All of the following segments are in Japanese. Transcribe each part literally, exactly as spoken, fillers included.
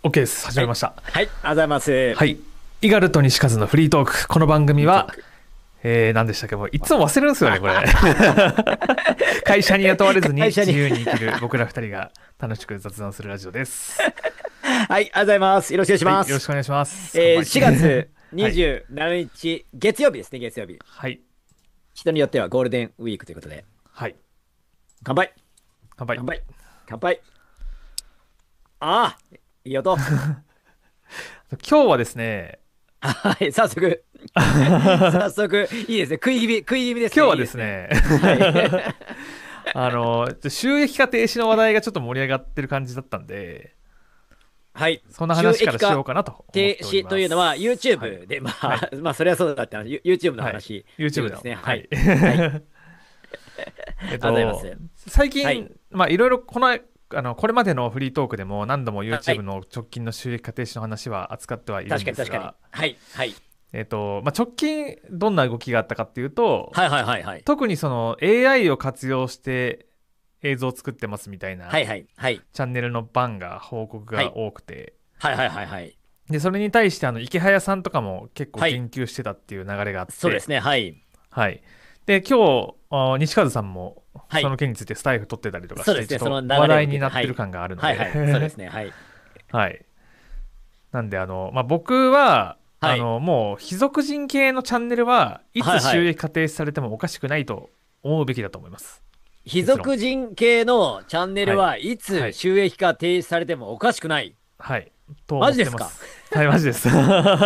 OK です。始はい。 めました。 はい。ありがとうございます。 はい。イガルト西和のフリートーク。この番組は、 フリートーク。 えー、何でしたっけ？もういつも忘れるんですよね、これ。会社に雇われずに会社に自由に生きる僕ら二人が楽しく雑談するラジオです。 はい。ありがとうございます。よろしくお願いしはい。 ます。 よろしくお願いします。乾えー、 杯。 しがつはい。 にじゅうしちにち、月曜日ですね、月曜日。 はい。 人によってはゴールデンウィークということで。 はい。 乾杯。 乾杯。 乾杯。乾杯。ああ、いい音。 今日はですね、 はい。早速。早速、いいですね。食い気味、食い気味ですね。 今日はいいですね。 ですね、 はい。 あの、収益化停止の話題がちょっと盛り上がってる感じだったんで、 はい。 そんな収話からしよ益化うかなと思っ停ており止というのはます。はい。 YouTube で、まはい。 あ、まあ、それはそうだったな。ユ YouTube のはい。 話というこ YouTube の。 とですね。はい。 はい。 はい。 えっありがとうございと、 ます。 最はい。 近、まあ、いろいろこの、あの、これまでのフリートークでも何度もは YouTube い。 の直近の収益化停止の話は扱ってはいるん確かに確かに。 ですが、 はい。はい。 えっと、まあ、直近どんな動きがあったかっていうと、 はいはいはいはい。 特にその エーアイ を活用して映像を作ってますみたいなはいはいはい。 チャンネルのバンが報告がはい。 多くて、 はいはいはいはい。 で、それに対してあの池早さんとかも結構はい。 言及してたっていう流れがあって、 そうですね。はい。 はい。で、今日、あ西和さんもはい。 その件についてスタイフ取ってたりとかして、 そうですね。そのちょっと話流れを受けて。 題になってるはい。 感があるのはいはい。そうでですね。はい。 はい。なんで、あの、まあ、僕は、 はい。 あの、もう、非属人系のチャンネルはいつはいはい。 収益化停止されてもおかしくないと思うべきだと思います。 非結論。 属人系のチャンネルはい。 はいつはい。 収益化停止されてもおかしくない。 はい。と思っマジですか？ てます。はい、マジです。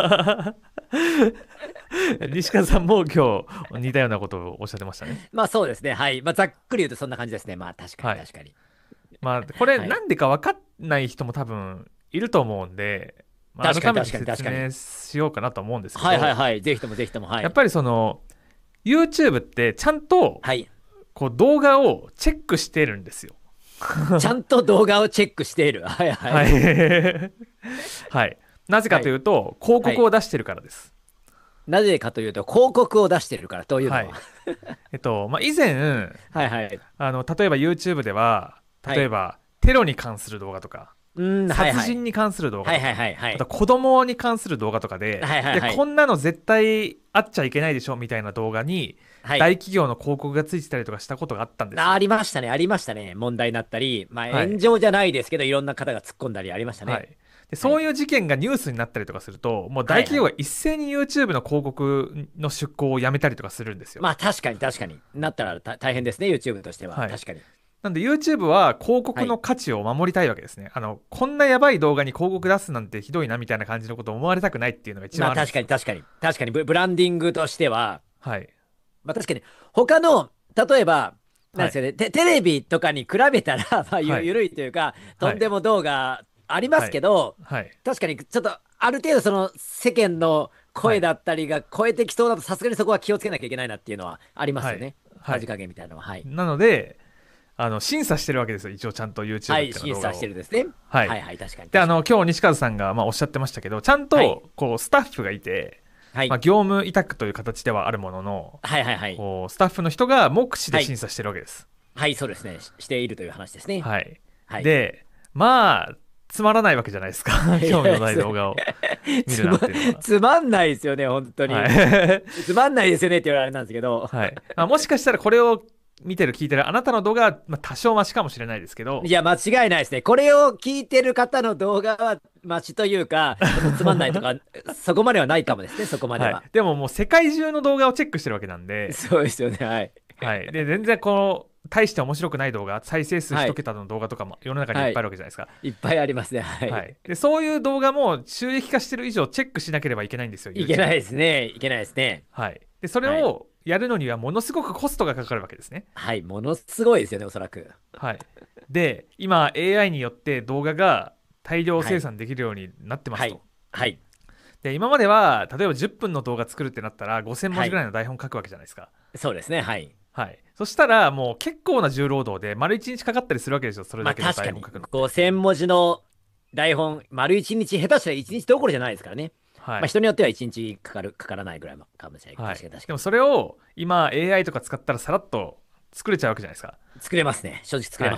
西川さんも今日似たようなことをおっしゃってましたね。 まあそうですね。はい。まあざっくり言うとそんな感じですね。まあ確かにはい。 確かに。 まあ、これはい。 なんでか分かんない人も多分いると思うんで、まあ、改めて確かに確かに確かに。 説明しようかなと思うんですけど、 はいはいはい。ぜひともぜひとも。はい。 やっぱりその YouTube ってちゃんとはい。 こう動画をチェックしてるんですよ。 ちゃんと動画をチェックしている。はいははい。 い。はい。なぜかはい。 というと、広はい。 告を出してるからです。 なぜかというと、広告を出しているからというのは。 はい。えっと、まあ、以前、 はいはい。 あの、例えば YouTube では、 はい。 例えばテロに関する動画とか、 うーん、はいはい。 殺人に関する動画はいはいとか、 はいはい。 あと子供に関する動画とかで、いや、 はいはいはい。 こんなの絶対あっちゃいけないでしょみたいな動画に、 はい。 大企業の広告がついてたりとかしたことがあったんですあ、あよ。 りましたね、ありましたね。問題になったり、まあはい。 炎上じゃないですけど、いろんな方が突っ込んだりありましたね。 はい。で、 はい。 そういう事件がニュースになったりとかすると、もう大はいはい。 企業が一斉に YouTube の広告の出稿をやめたりとかするんですよ。 まあ確かに確かになったらた大変ですね、YouTube としては。 はい。 確かに。 なんで YouTube は広告のはい。 価値を守りたいわけですね。あの、こんなやばい動画に広告出すなんてひどいなみたいな感じのことを思われたくないっていうのが一まあ確番あるんですよ。 かに確かに。確かにブ、ブランディングとしては、 はい。 まあ確かに、他の、例えば、なんはい。 ですよね、テ、テレビとかに比べたら、まあゆ、 はい。 ゆるいというか、とはい。 んでも動画ありまはい。 すけど、 はい。 確かにちょっとある程度その世間のはい。 声だったりが超えてきそうだとさすがにそこは気をつけなきゃいけないなっていうのはありますはい。 よね。 はい。 さじ加減みたいなのは。はい。 なので、あの、審査してるわけですよ。一応ちゃんとは YouTube っい、 ていうの審査して動画を。 るですね。 はい。 はいはい、確かにで、あ確かに。 の、今日西川さんが、まあ、おっしゃってましたけど、ちゃんはい。 と、こう、スタッフがいて、まあ、 はい。 業務委託という形ではあるものの、 はいはいはい。 こう、スタッフの人が目視ではい。 審査してるわけです。 はい、そうですね。し、しているという話ですね。 はい。 はい。 で、まあ、つまらないわけじゃないですか。 い興味のや、つ、 ない動画を見るつま、 なんていうのは。 つまんないですよね、本当はに。 い。 つまんないですよねって言われるあれなんですけど。 はい。まあ、もしかしたらこれを見てる、聞いてるあなたの動画は、まあ、多少マシかもしれないですけど、 いや、間違いないですね。これを聞いてる方の動画は、マシというか、ちょっとつまんないとか、そこまではないかもですね、そこまではい。 は。 でももう世界中の動画をチェックしてるわけなんで、 そうですよね、はい。 はい。で、全然こう、大して面白くない動画、再生数はい。 一桁の動画とかも世の中にいっはい。 ぱいあるわけじゃないですか。 いっぱいありますね、はい。 はい。で、そういう動画も収益化してる以上チェックしなければいけないんですよ、 いけない YouTube は。 ですね、いけないですね。 はい。で、それはい。 をやるのにはものすごくコストがかかるわけですね。 はい、ものすごいですよね、おそらく。 はい。で、今 エーアイ によって動画が大量はい。 生産できるようになってまはい。 すと。 はい。 で、今までは、例えばじゅっぷんの動画作るってなったらごせん文はい。 字ぐらいの台本書くわけじゃないですか。 そうですね、はい。 はい。そしたらもう結構な重労働で丸いちにちかかったりするわけですよ。それまあだけの確かに、 台本書くのって。 ごせん文字の台本、丸一日、下手したら一日どころじゃないですからね。まあはい。 人によっては一日かかる、かからないぐらいかもしれない。 はい。 確かに確かに。 でもそれを今 エーアイ とか使ったらさらっと作れちゃうわけじゃないですか。 作れますね。正直作れはい。 ますね。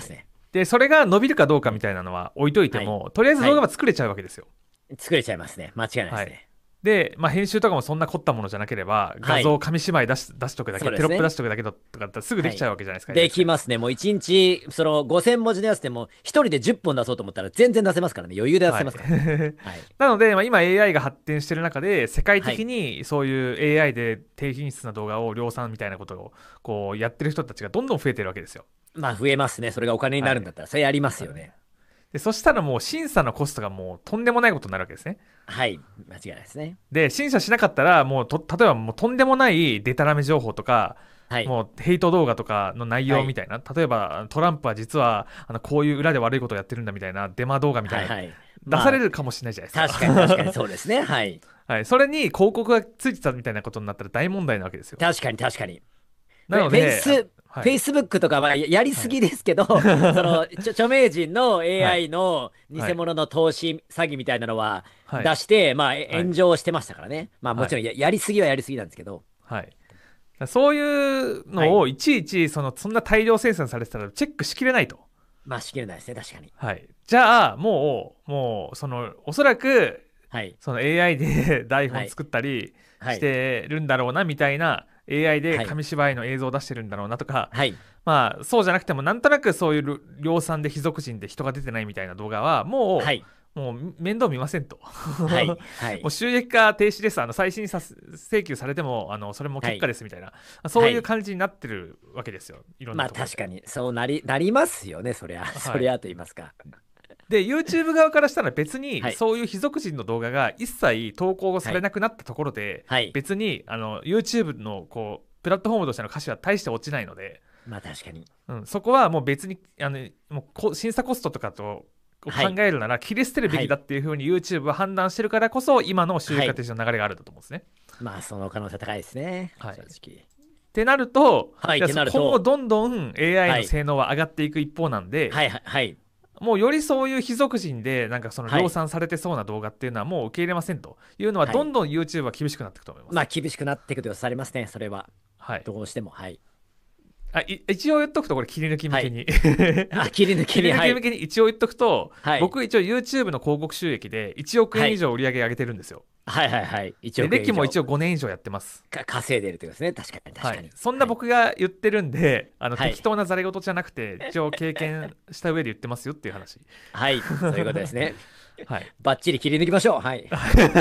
で、それが伸びるかどうかみたいなのは置いといても、とりあえず動画は作れちゃうわけですよ。 作れちゃいますね。間違いないですはい。 ね。 で、まあ、編集とかもそんな凝ったものじゃなければ、画像、紙芝居出し、出しとくだけ、 そうですねテロップ出しとくだけとかだったらすぐできちゃうわけじゃないですか。 できますね。もういちにち、そのごせん文字のやつでも、一人でじゅっぽん出そうと思ったら全然出せますからね。余裕で出せますからね。 はい。 はい。 なので、まあ、今 エーアイ が発展してる中で、世界はい。 的にそういう エーアイ で低品質な動画を量産みたいなことをこうやってる人たちがどんどん増えてるわけですよ。 まあ、増えますね。それがお金になはい。 るんだったら、それやりますはい。 よね。 で、そしたらもう審査のコストがもうとんでもないことになるわけですね。 はい。間違いないですね。 で、審査しなかったら、もうと、例えばもうとんでもないデタラメ情報とか、 はい。 もうヘイト動画とかの内はい。 容みたいな、例えばトランプは実はあのこういう裏で悪いことをやってるんだみたいなデマ動画みたいなはいはい。 出さまあ、 れるかもしれないじゃないです確かに確かにか。 そうですね。はい。 はい、それに広告がついてたみたいなことになったら大問題なわけですよ。 確かに確かに。フなェ、フェイので、あス、フはい、 ェイスブックとかはややりはい。 すぎですけど、その、ちょ著名人のはい。 エーアイ のはい。 偽物の投資詐欺みたいなのははい。 出して、まあ、えはい。 炎上してましたからね。まあ、もはい。 ちろんや、やりすぎはやりすぎなんですけど。 はい。そういうはい。 のをいちいちそのそんな大量生産されてたらチェックしきれないと。 まあ、しきれないですね、確かに。 はい。じゃあ、もう、もう、その、おそらく、 はい。 その エーアイ で台はい。 本作ったりしはい。 てるんだろうなみたいな エーアイ ではい。 紙芝居の映像を出してるんだろうなとか、 はい。 まあそうじゃなくてもなんとなくそういう量産で非属人で人が出てないみたいな動画はもはい。 うもう面倒見ませんと。 はい。はもうい。 収益化停止です、あの再審さ請求されてもあのそれも結果はい。 ですみたいな、そういうはい。 感じになってるわけですよ、いろんまあ、 なところで。 確かに、そうなり、なりますよね、そりゃ。そはい。 りゃと言いますか。 で、YouTube 側からしたら別にはい。 そういう非属人の動画が一切投稿さはい。 れなくなったところで、 はい。 別にあの YouTube のこうプラットフォームとしての価値は大して落ちないので、 まあ、確かに。 うん、そこはもう別にあのもうこ審査コストとかとを考はい。 えるなら切り捨てるべはい。 きだっていうふうに YouTube は判断してるからこそ今の収益はい。 化停止の流れがあるんだと思うんですね。 まあ、その可能性高いですね。 はい。っ正直。 てなると、 はい。っじゃあてなると、 今後どんどん エーアイはい。 の性能は上がっていく一方なんで、 はい。はい。はい。 もうよりそういう非属人でなんかそのはい。 量産されてそうな動画っていうのはもう受け入れませんというのははい。 どんどん YouTube は厳しくなっていくと思います。 まあ、厳しくなっていくと予想されますね。それは。 はい。 どうしても。はい。 あい一応言っとくとこれ切り抜き向はい。 けにあ、切り抜きに。 切り抜はい。 き向けに一応言っとくと、 はい。 僕一応 YouTube の広告収益でいちおくはい。 円以上売り上げ上げてるんですよ。 はい。はい。はい。1 で、 億円以上歴も一応ごねん以上やってます。 か稼いでるということですね。確かに。確はい。 かに。 そんなはい。 僕が言ってるんで、あのはい。 適当なざれ言じゃなくて、一応経験した上で言ってますよっていう話。 はい。そういうことですね。 はい。 バッチリ切り抜きましょう。はい。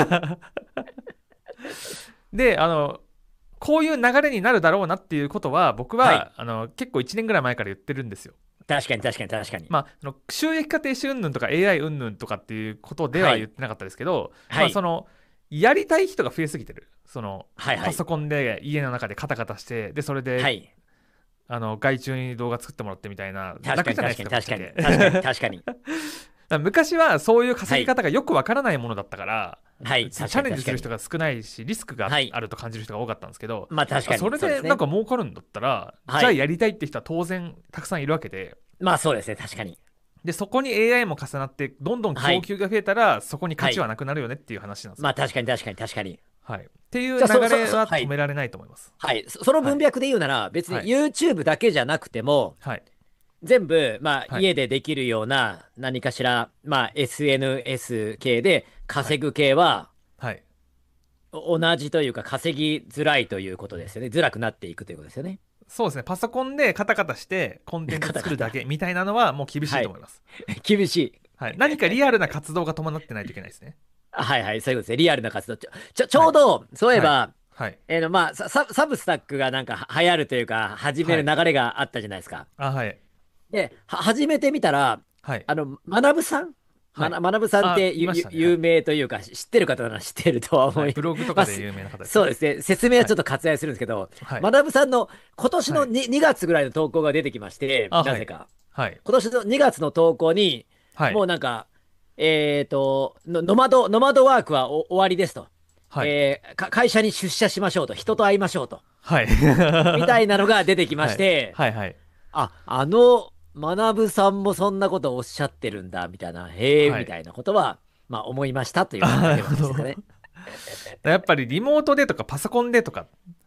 で、あの、こういう流れになるだろうなっていうことは、僕はい。 はあの結構いちねんぐらい前から言ってるんですよ。 確かに。確かに。確かに。 まあ、あの収益化停止云々とか エーアイ 云々とかっていうことではい。 は言ってなかったですけど、まあ、そはい。 の、やりたい人が増えすぎてる。その、 はい。はい。 パソコンで家の中でカタカタして、で、それで、 はい。 あの、外注に動画作ってもらってみたいな、 確かに。確かに。 楽じゃないですか、ぶっ確かに。 ちゃけ。 確かに。確かに。 だから昔はそういうはい。 稼ぎ方がよくわからないものだったから、 はい。確かに。 チャレンジ確かに。 する人が少ないし、リスクがはい。 あると感じる人が多かったんですけど、 まあ、確かに。 それそうですね。 でなんか儲かるんだったら、じゃあはい。 やりたいって人は当然たくさんいるわけで、 まあ、そうですね。確かに。 で、そこに エーアイ も重なって、どんどんはい。 供給が増えたら、そこに価はい。 値はなくなるよねっていう話なんですよ。 まあ、確かに。確かに。確かに。 はい。っていうじゃあ、そ、そ、 流れそ、はい。 は止められないと思います。 はい。そ、そのはい。 文脈で言うなら、別にはい。 YouTube だけじゃなくても、 はい。 全部、まあ、 はい。 家でできるような何かしら、まあ、エスエヌエス 系ではい。 稼ぐ系は、 はい。 お同じというか、稼ぎづらいということですよね。づらくなっていくということですよね。 そうですね。パソコンでカタカタしてコンテンツカタカタ。 作るだけみたいなのはもう厳しはい。 いと思います。 厳しい。 はい。何かリアルな活動が伴ってないといけないですね。 あはいはい、そういうことですね。リアルな活動。ちょ、ちょ、ちはい。 ょうど、そういえはい。 ば、 はい。 えーの、まあ、サ、ササブスタックがなんかは流行るというか、始めはい。 る流れがあったじゃないですか。 あ、はい。 で、は始めてみたら、 はい。 あの、学ぶさんまな、 はい。 学ぶさんっあ、 てゆゆいましたね。はい。 有名というか、知ってる方なら知ってるとは思はい。 いブログとます。 かで有名な方ですね。 そうですね。説明ははい。 ちょっと割愛するんですけど、 はい。 学さんの今年のはい。 に, にがつぐらいの投稿が出てきまして、 あ、はい。 なぜか。 はい。 今年のにがつの投稿に、 はい。 もうなんか、えっと、のノマド、ノマドワークはお終わりですと。 はい。 えーか会社に出社しましょうと。人と会いましょうと。 はい。 みたいなのが出てきまはい。 して、 はい。はい。 あ、あの、学さんもそんなことをおっしゃってるんだ、みたいな、へえ、 はい。 みたいなことは、まあ思いましたというあ、なるだけのほど。 話ですかね。 やっぱりリモートでとかパソコンでとか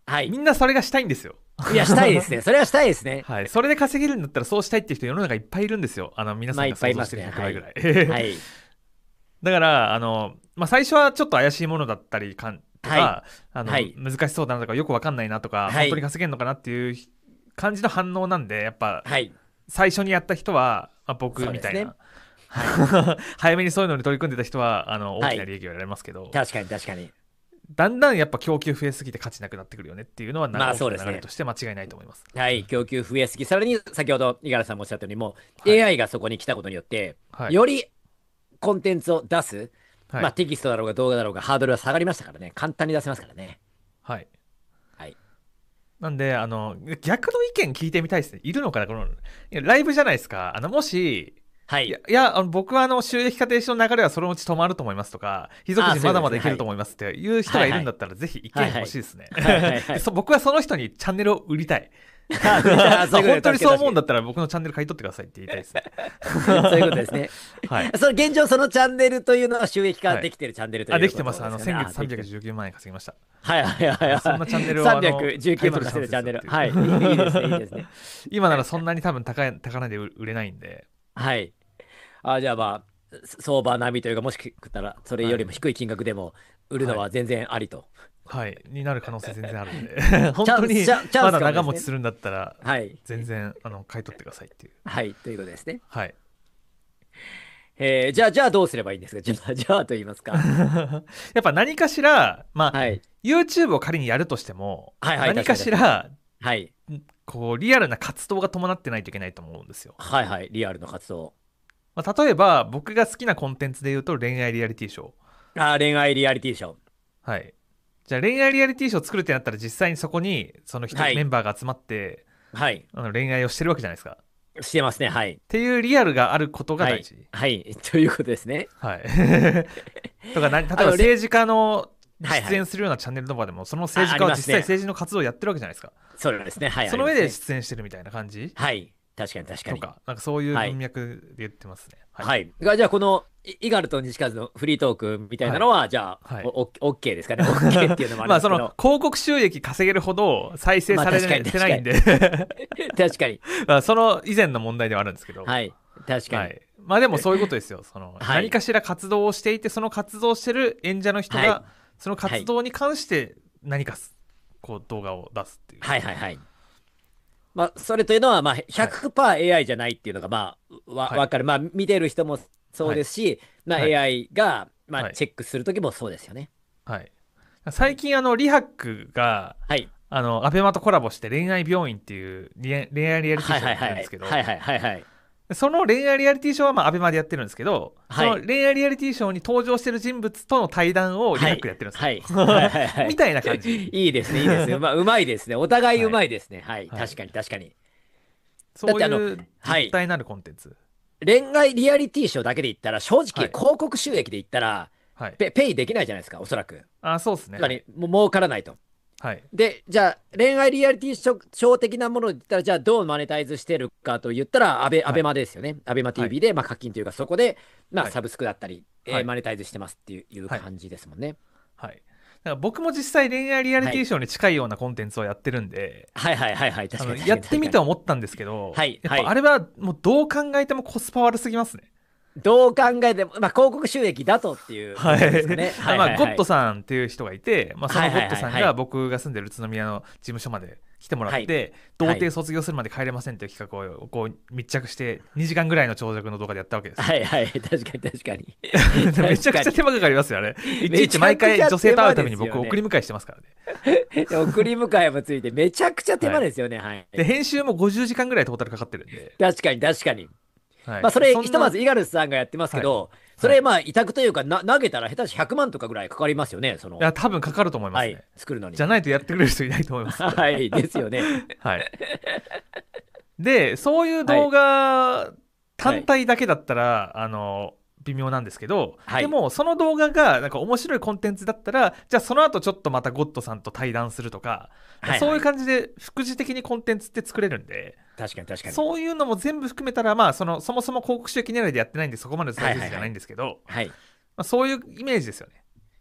はいみんなそれがしたいんですよ。 いや、したいですね。それはしたいですね。 はい、それで稼げるんだったらそうしたいっていう人世の中いっぱいいるんですよ。あの皆さまあ、いっぱいいんが想像してるますね。 ひゃくばいぐらい。 はい。 だからあの、まあ、最初はちょっと怪しいものだったりかんとか、 はいあのはい難しそうだなとかよくわかんないなとか、 はい本当に稼げるのかなっていう感じの反応なんで、やっぱはい。 最初にやった人は、まあ、僕みたいな、 そうですねは早めにそういうのに取り組んでた人はあのはい大きな利益を得られますけど、 確かに確かに。 だんだんやっぱ供給増えすぎて価値なくなってくるよねっていうのは、な大きなまあそうですね流れとして間違いないと思います。 はい。供給増えすぎ。さらに、先ほど五十嵐さんもおっしゃったように、もうはいエーアイ がそこに来たことによって、 はいよりコンテンツを出す、 はい、 まあテキストだろうが動画だろうがハードルは下がりましたからね。簡単に出せますからね。 はい、 はい。 なんであの逆の意見聞いてみたいですね。いるのかな、このいやライブじゃないですか。あのもしはい。 いやいやあの僕はあの収益化停止の流れはそのうち止まると思いますとか、非属あそういうことですね人まだまだいけると思いますっていう人がいるんだったら、ぜひ意見欲しいですね。 はいはいはいはいそ僕はその人にチャンネルを売りたい。 あそういうこと本当にそう思うんだ確ったら僕のチャンネル買い取ってくださいって言いたいですね。 かにそういうことですね。 はい。 その現状、そのチャンネルというのは収益化はいできてるチャンネルというあ、 ことできてます。あのですよね先月あできてるさんびゃくじゅうきゅうまん円稼ぎました。 はいはいはいはい。 そんなチャンネルをあのさんびゃくじゅうきゅうまん稼いでるチャンネル。はい。いいですね、いいですね。 今ならそんなに多分高い高値で売れないんで。 はい。あ、じゃあまあ、相場並みというか、もしくったら、それよりも低い金額でも売るのは全然ありと。 はい、になる可能性全然あるんで本当にチャンスチャンスかもですねまだ長持ちするんだったらはい。 全然あの買い取ってくださいっていう。 はい。ということですね。 はい。 えー、じゃあ、じゃあどうすればいいんですか？じゃあ、じゃあと言いますか。 やっぱ何かしら、まあ、 はい。 YouTube を仮にやるとしても、 はいはい何かしらはい。 こうリアルな活動が伴ってないといけないと思うんですよ。 はいはい。リアルの活動。 まあ、例えば僕が好きなコンテンツで言うと恋愛リアリティショー。 あー、恋愛リアリティショー。 はい。じゃあ恋愛リアリティショーを作るってなったら実際にそこにその人、 はいメンバーが集まってはい。 あの恋愛をしてるわけじゃないですか。っしてますね。はい。 ていうリアルがあることがはい大事。。 はい。ということですね。 はい。とかな例えばあのれ政治家のはいはい出演するようなチャンネルとかでもその政治家は実あありますね際政治の活動をやってるわけじゃないですか。 そうですね。はい。 その上ありますねで出演してるみたいな感じはい。確かに確かに。 とか、なんかそういう文脈で言ってますね。はい。 はい。がじゃあ、このイイガルと西和のフリートークみたいなのは、じゃあ、 はいおおオッケーですかね。オッケーっていうのもありまあそますけど。 の広告収益稼げるほど再生されまあ確かにてないんで、 確かに。 まあその以前の問題ではあるんですけど、 はい。確かに。 はい、まあでもそういうことですよ。そのはい何かしら活動をしていて、その活動してる演者の人はいがその活動に関して何かすこう動画を出すっていう。 はいはいはい。まあ、それというのは、まあ、ひゃくパーセントエーアイ じゃないっていうのが、まあ、わ、 はいわかる。まあ、見てる人もそうですし、まあ、 はいエーアイ が、まあ、 はいチェックするときもそうですよね。 はい。最近あのリハックがはい。 あのアベマとコラボして恋愛病院っていう恋愛恋愛リアリティショーはいはいはい。 をやってるんですけど、 はいはいはいはい。 その恋愛リアリティショーはまあアベマでやってるんですけど、 はいその恋愛リアリティショーに登場してる人物との対談をリハックでやってるんですよ。 はい。はいはいはい。 みたいな感じ。 いいですね、いいですね。まあ、うまいですね。お互いうまいですね。はい。 はい確かに確かに。 そうだってあのいう実体なるコンテンツ。 恋愛リアリティショーだけで言ったら、正直、 はい広告収益で言ったら、 はい。 ペ、ペイできないじゃないですか、おそらく。 あ、そうですね。 つまり、もう儲からないと。 はい。 で、じゃあ、恋愛リアリティショー的なもので言ったら、じゃあ、どうマネタイズしてるかと言ったら、アベ、アベマですよね。アベマ ティーブイ で、まあ、課金というか、そこで、まあ、 はいサブスクだったり、えーはいマネタイズしてますっていういう感じですもんね。 はい。だから僕も実際恋愛リアリティショーに近いようなコンテンツをやってるんで、 はいはいはいはい、 あの確かに。 やってみて確か思ったんですけど、 はいやっはいぱあれはもうどう考えてもコスパ悪すぎますね。 にどう考えても、まあ、広告収益だとっていうことはい。 ですかね。はいまあ、 はいはいゴッドさんっていう人がいて、まあ、そのゴッドさんはいはいはいはいが僕が住んでる宇都宮の事務所まで来てもらって、 はい童貞卒業するまで帰れませんという企画をこう密着してにじかんぐらいの長尺の動画でやったわけです。 はいはい、確かに確かに。 めちゃくちゃ手間かかりますよね。いちいち毎回女性と会うために僕送り迎えしてますからね。 送り迎えもついて、めちゃくちゃ手間ですよね。はい。 で編集もごじゅうじかんぐらいトータルかかってるんで、 確かに確かに。 はいまあ、それ、 んなひとまず、イガルスさんがやってますけど、それ、まあ、委託というか、な投げたら下手しひゃくまんとかぐらいかかりますよね、その。 いや多分かかると思いますね、 はい、作るのに。 じゃないとやってくれる人いないと思います。 はい、ですよね。 はい、でそういう動画単体だけだったら、あの微妙なんですけど、 はいでもその動画がなんか面白いコンテンツだったら、じゃあその後ちょっとまたゴッドさんと対談するとか、 はいはいそういう感じで副次的にコンテンツって作れるんで、 確かに確かに。 そういうのも全部含めたら、まあそのそもそも広告収益狙いでやってないんでそこまで再生数じゃないんですけど、 はい。 まあ、そういうイメージですよね。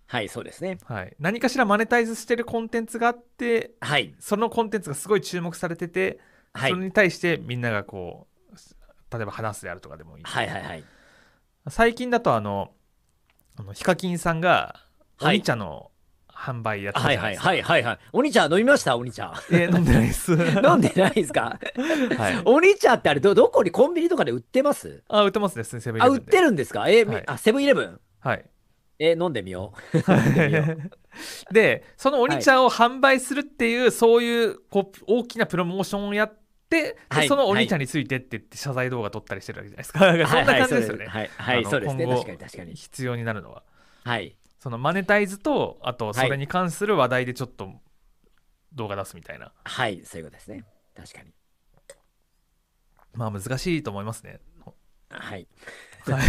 はい、そうですね。 はい、何かしらマネタイズしてるコンテンツがあって、 はい。 そのコンテンツがすごい注目されてて、 はい。 それに対してみんながこう例えば話すであるとかでもいいんで、 はいはいはい。 最近だとあのあのヒカキンさんがはい。 鬼茶の販売やってたはいはいじゃないですか。 はいはいはい。お兄ちゃん飲みましたお兄ちゃん。 えー飲んでないです飲んでないですか？ はい。 お兄ちゃんってあれど、どこにコンビニとかで売ってます？ あ、売ってますね、セブンイあ、 レブンで。 売ってるんですか？え、み、 はい。 あ、セブンイレブン。 はい。 え、飲んでみよう。 は飲んでみよいで、そのう。はい。 鬼茶を販売するっていう、そういうこう大きなプロモーションをやって、で、 はい。 そのはい。 鬼茶についてって言って謝罪動画撮ったりしてるわけじゃないですか。だからそんなはいはい、そうです。 感じですよね。 はい。はい、 あの、 そうですね。確か今後に確かに。 必要になるのは。 はい。 そのマネタイズと、あとはい。 それに関する話題でちょっと動画出すみたいな。 はい。そういうことですね。確かに。 まあ難しいと思いますね。 はい。 はい。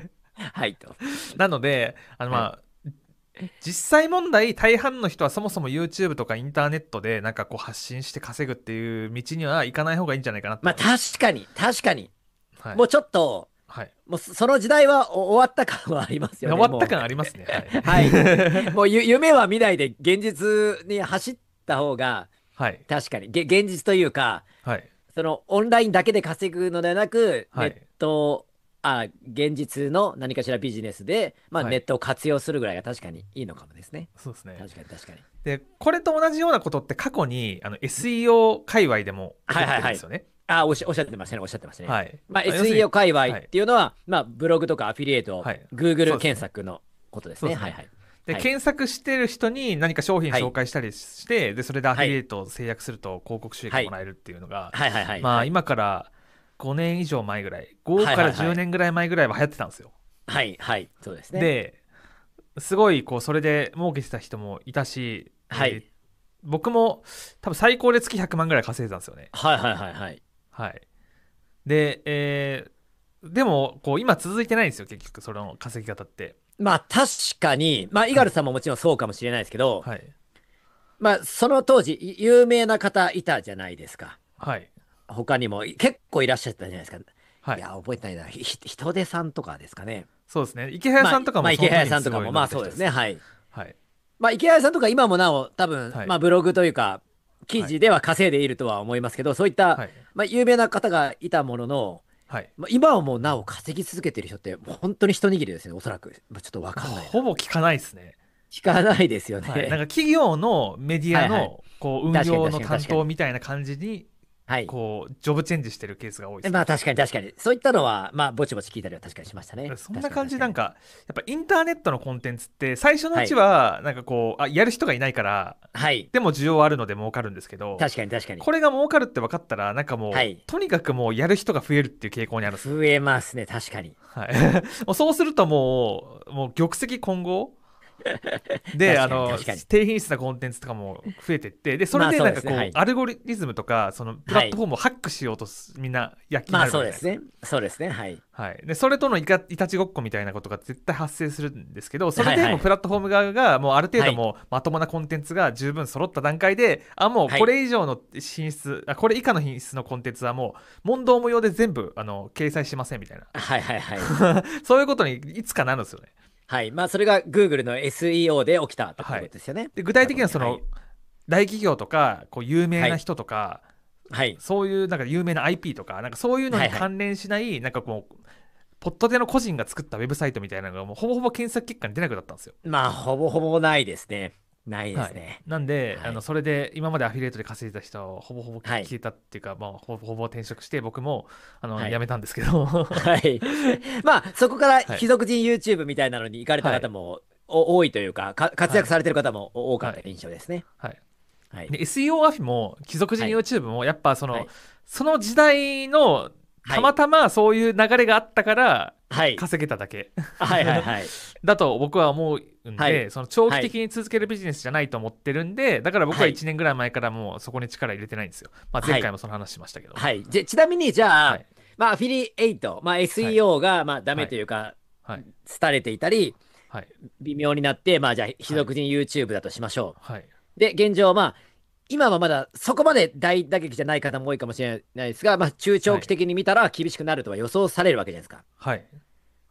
はいと。 なので、あのはい。 まあ、実際問題大半の人はそもそも YouTube とかインターネットでなんかこう発信して稼ぐっていう道には行かない方がいいんじゃないかなとまあ思います。 確かに、確かに。 はい。 もうちょっと、 はい。 もうそその時代はお終わった感はありますよね、 終わったもう。 感ありますね。はい。 はい。もうゆ夢は見ないで現実に走った方が、 はい。 確かに、げ現実というか、 はい。 そのオンラインだけで稼ぐのではなく、ネッはい。 ト、あ、現実の何かしらビジネスで、まあはい。 ネットを活用するぐらいが確かにいいのかもですね。 そうですね。 確かに確かに。 で、これと同じようなことって過去にあの エスイーオー 界隈でも起こっはいはいはい。 てるんですよね。 あ、おっしゃ、おっしゃってましたね、おっしゃってましたね。 はい。 まああ要するエスイーオーに、 界隈っはい。 ていうのは、まあブログとかアフィリエイト、 はい。そ Google うですね。 検索のことですね。 そうですね。 はいはい。 で、 はい。 検索してる人に何か商品はい。 紹介したりして、で、それでアフィリエはい。 イトを制約すると広告収益はい。 がもらえるっていうのが、 はいはいはいまあはい。 今からごねん以上前ぐらい、ごはいから10 はいはい。 年ぐらい前ぐらいは流行ってたんですよ。 はいはい。そうですね。 で、すごいこうそれで儲けてた人もいたし、 はい。 えー僕も多分最高で月ひゃくまんぐらい稼いでたんですよね。 はいはいはいはい。 はい。で、えーでもこう今続いてないんですよ、結局その稼ぎ方って。 まあ確かに、まあ猪はい。 狩さんももちろんそうかもしれないですけど、 はい。 まあその当時い有名な方いたじゃないですか。 はい。 他にも結構いらっしゃったじゃないですか。 はい。 いや、覚えてないな。ひ、ひ人手さんとかですかね。 そうですね。池早まあ、 さんとかまあ、池早もその時にさんとかも、 すごい伸びまあそうですね。 た人ですね。 はい。 はい。 まあ、池谷さんとか今もなお多分、 はい。 まあ、ブログというか記はい。 事では稼いでいるとは思いますけど、そういった、 はい。 まあ、有名な方がいたものの、 はい。 まあ、今はもうなお稼ぎ続けてる人ってもう本当に一握りですね、おそらく。まあ、ちょっとわかんないな。 ほぼ聞かないですね。 聞かないですよはい。なんね。 か企業のメディはいはい。 アのこう運確かに確用の担かに確かに。 当みたいな感じにはい。 こうジョブチェンジしてるケースが多いですね。 まあ確かに確かに。そういったのは、まあぼちぼち聞いたりは確かにしましたね。 そんな確かに確かに。 感じなんかやっぱインターネットのコンテンツって最初のうちはい。 はなんかこうあやる人がいないからはい。 でも需要はあるので儲かるんですけど、 確かに確かに。 これが儲かるって分かったらなんかもうはい。 とにかくもうやる人が増えるっていう傾向にあるんですよ。 増えますね、確かに。 はい、もうそうするともうもう玉石混合で、 確かにあの、 確かに。 低品質なコンテンツとかも増えてって、で、それまあでそうですね。はなんかこう、 い。 アルゴリズムとか、そのプラはい。 ットフォームをハックしようとすみんな躍起にまあなるわけじゃないですか。 そうですね。そうですね。はい。 はい。で、それとのいかいたちごっこみたいなことが絶対発生するんですけど、それはいはい。 でもうプラットフォーム側がもうある程はい。 度もうまともなコンテンツが十分揃った段階で、あ、もうこはい。 れ以上の品質、あ、これ以下の品質のコンテンツはもう問答無用で全部、あの、掲載しませんみたいな。 はいはいはい。 そういうことにいつかなるんですよね。 はい。まあそれが Google の エスイーオー で起きたってこはい。 とですよね。 で、具体過去に。 的にはその、 はい。 大企業とかこう有名なはい。 人とかはい。 そういうなんか有名な アイピー とかなんかそういうのはいはい。 に関連しないなんかこうポットでの個人が作ったウェブサイトみたいなのがもうほぼほぼ検索結果に出なくなったんですよ。 まあほぼほぼないですね。ないではい、 すね。 なんであはい。 のそれで今までアフィリエイトで稼いだ人はほぼほぼはい。 消えたっていうか、まあ、ほぼほぼ転職して僕もあのはい。 辞めたんですけどははい。まあそこからい貴族人 YouTube みたいなのに行かれたはい方もお多いというか、か活はい躍されてる方も多かったはい印象ですね。 はいはい。 で エスイーオー アフィも貴族人はい。 YouTube もやっぱそのはい。 その時代のはい。 たまたまそういう流れがあったからはい。 稼げただけはいはいはい。 だと僕は思うんはい。 で、その長期はい。 的に続けるビジネスじゃないと思ってるんで、だから僕ははい。 いちねんぐらい前からもうそこに力入れてないんですよ。まあ、前はい。 回もその話しましたけど。 はい。じゃ、ちなみに、じゃあ、 はい。 まあ、アフィリエイト、まあ、 はい。 エスイーオー が、まあ、ダメはい。 というか、 はい。 廃れていたり、 はい。 微妙になって、まあ、じゃあ、非はい。 属人 YouTube だとしましょはい。 う。で、現状、まあ、今はまだそこまで大打撃じゃない方も多いかもしれないですが、まあ、中長はい。 期的に見たら厳しくなるとは予想されるわけじゃないですか。 はい。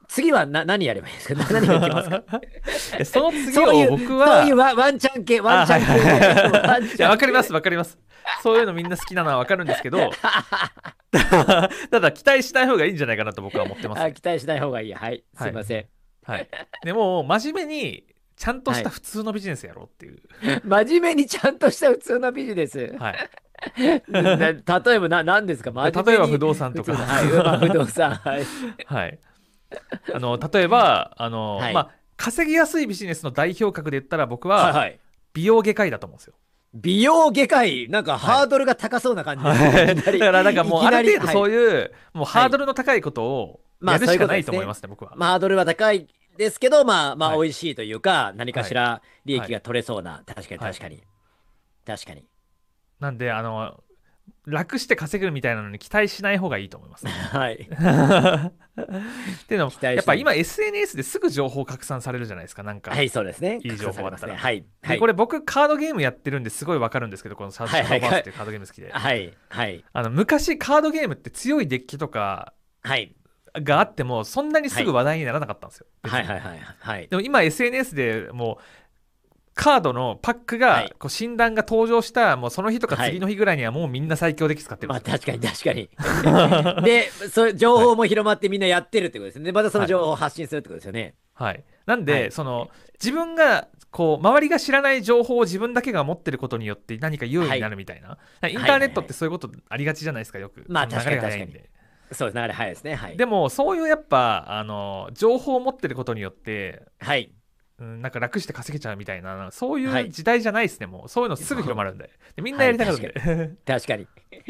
次はな何やればいいですか？何がいけますか？ えその次そういうを僕はそういうワワンチャン系、ワンチャン系、 あはいはいはいワンチャン系いやわかりますわかります。そういうのみんな好きなのはわかるんですけどただ期待しない方がいいんじゃないかなと僕は思ってますね。 あ、期待しない方がいい。はい、すいません。 はい、でも真面目にちゃんとしはいた普通のビジネスやろうっていう、 真面目にちゃんとした普通のビジネス。 はい、 な例えばな何ですか？真面目に例えば不動産とか普通のはい、まあ不動産。はい。 はい、あの例えばあの、 はいまあ稼ぎやすいビジネスの代表格で言ったら僕ははいはい。 美容外科医だと思うんですよ。 美容外科医、なんかはいハードルが高そうな感じですはいね。いきなりだからなんかもうある程度そうう。 いう、もうハードルの高いことをまあやるしかないそういうことですねと思いますね、僕は。 まあハードルは高いですけど、まあまあはい美味しいというか、何かしら利益が取れそうな。確かにはい確かに。確かに。 なんであの楽して稼ぐみたいなのに期待しない方がいいと思いますね。 はい。 っていうのも期待しないやっぱ今 エスエヌエス ですぐ情報拡散されるじゃないですか、なんか、 はい、そうですね。 いい情報あったら拡散されますねはい。はい。 でこれ僕カードゲームやってるんですごいわかるんですけど、このサウシャドーバースっていうカードゲーム好きで、 はい。はい。 あの昔カードゲームって強いデッキとかはい。 があってもそんなにすぐ話題にならなかったんですよ、別にはい。はい。はい。はい。 でも今 エスエヌエス でもうカードのパックがはいこう診断が登場したもうその日とか次の日ぐらいにはもうみんな最強デッキ使ってるんですよ、 まあ確かに確かに。で、そういう情報も広まってみんなやってるってことですね。でまたその情報を発信するってことですよね。 はい、なんで、 はいその自分がこう周りが知らない情報を自分だけが持ってることによって何か優位になるみたいな、インターネットってそういうことありがちじゃないですか、よく。 まあその流れが確かに早いんで。 そうです。流れ早いですね。はい。 でもそういうやっぱあの情報を持ってることによってはい。 うん、なんか楽して稼げちゃうみたいなそういはいう時代じゃないですね、もうそういうのすぐ広まるんで、でみんなやりたがるんで、 確かに。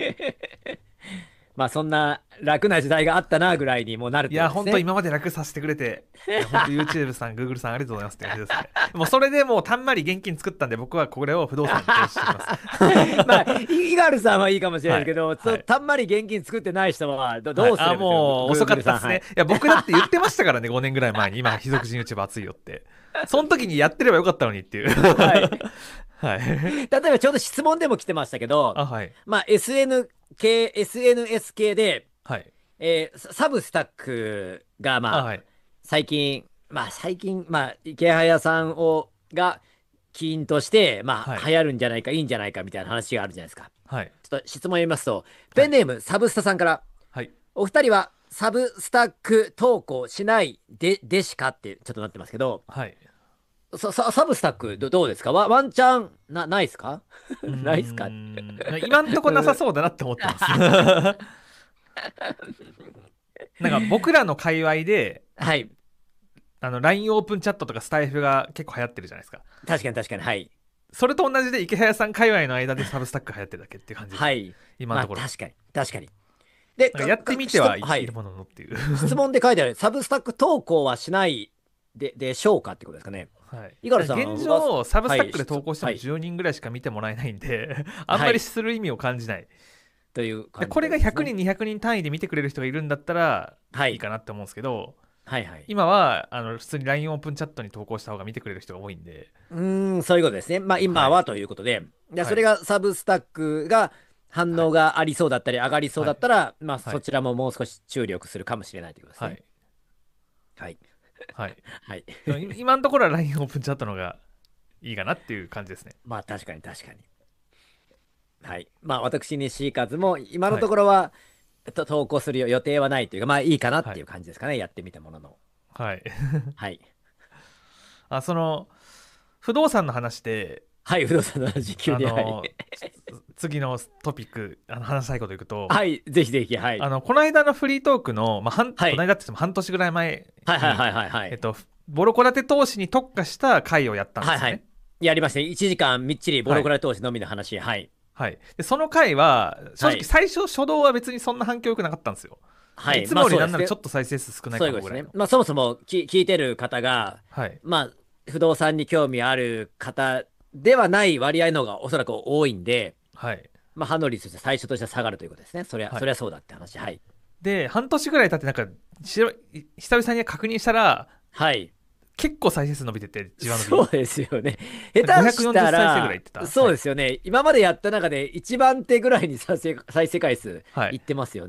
まあそんな楽な時代があったなぐらいにもうなるっていや、本ことですね。 当今まで楽させてくれて、本当 YouTube さん、Google さんありがとうございますって感じですね。もうそれでもうたんまり現金作ったんで、僕はこれを不動産に投資してきます。 まあ、イガールさんはいいかもしれないけど、 はいそうはいたんまり現金作ってない人はどどうすればはいあ、もう遅かったですね。 はいいや、僕だって言ってましたからね、ごねんぐらい前に、今、非属人 YouTube 熱いよって。その時にやってればよかったのにっていう。 はいはい。 例えばちょうど質問でも来てましたけど、 あ、はい。 まあ エスエヌ 系、エスエヌエス 系で、 はい。 えーササブスタックがまああ、はい。 最近、まあ最近、まあ池早さんをが起因として、まあ、 はい流行るんじゃないか、いいんじゃないかみたいな話があるじゃないですか。 はい。 ちょっと質問読みますと、ペンネーム、サブスタさんから、 はい。 お二人はサブスタック投稿しないででしかってちょっとなってますけど、 はい。 ささサブスタックどどうですか？ワワンチャンなないですか？ないっすか？ うーん今んとこなさそうだなって思ってます。なんか僕らの界隈ではい。 あの ライン オープンチャットとかスタイフが結構流行ってるじゃないですか。 確かに確かに。はい。 それと同じで池早さん界隈の間でサブスタック流行ってるだけっていう感じです、 はい。 今のところ、 まあ、確かに。確かに。で、 なんかやってみてはいはいいるもののっていう、 質問で書いてある、サブスタック投稿はしないででしょうかってことですかね。 はい、 五十嵐さん現状サブスタックで投稿してもはいじゅうにんぐらいしか見てもらえないんで、あんまりする意味を感じない、 という感じですね、 でこれがひゃくにんにひゃくにん単位で見てくれる人がいるんだったらはいいいかなって思うんですけど、 はいはい。 今はあの普通に ライン オープンチャットに投稿した方が見てくれる人が多いんで、 うーん、そういうことですね。まあ今はということで、ではいそれがサブスタックが反応がありそうだったり上がりそうだったら、まあはいそちらももう少し注力するかもしれないということですはね。 いはい。 はい、 はい。 でも今今のところは ライン オープンチャットの方がいいかなっていう感じですね。 まあ確かに確かに。はい。まあ私西和も今のところは、と投稿する予定はないというか、まあいいかなっていう感じですかね。やってみたものの。 はいはい。 あその不動産の話ではい、不動産の話、急に。 あのはい。 次のトピックあの話したいこといくと、 はい、ぜひぜひ、はい。 あのこの間のフリートークの、まあ半はいこの間って言っても半年ぐらい前に、 はいはいはいはいはい。 えっと、ボロコラテ投資に特化した回をやったんですよね。 はいはい。やりましたね。いちじかんみっちりボロクラ投資のみの話。はい。 はい、でその回は正はい直最初初動は別にそんな反響良くなかったんですよ。 はい。 いつもよりなんならちょっっと再生数少ないそういうことですねかもぐらいの。。 まあそもそもき聞いてる方が、 はいまあ不動産に興味ある方ではない割合の方がおそらく多いんで、 はい、 まあ反応率として最初としては下がるということですね。そりゃ、 はいそりゃそうだって話。はい。 で半年ぐらい経ってなんかし久々に確認したらはい。 結構再生数伸びててじわ伸びそうですよね。下手したごひゃくよんじゅっ再生ぐらいらいってた、 そうですよね。今までやった中で一番手ぐらいに再生再生回数はいいってますよね。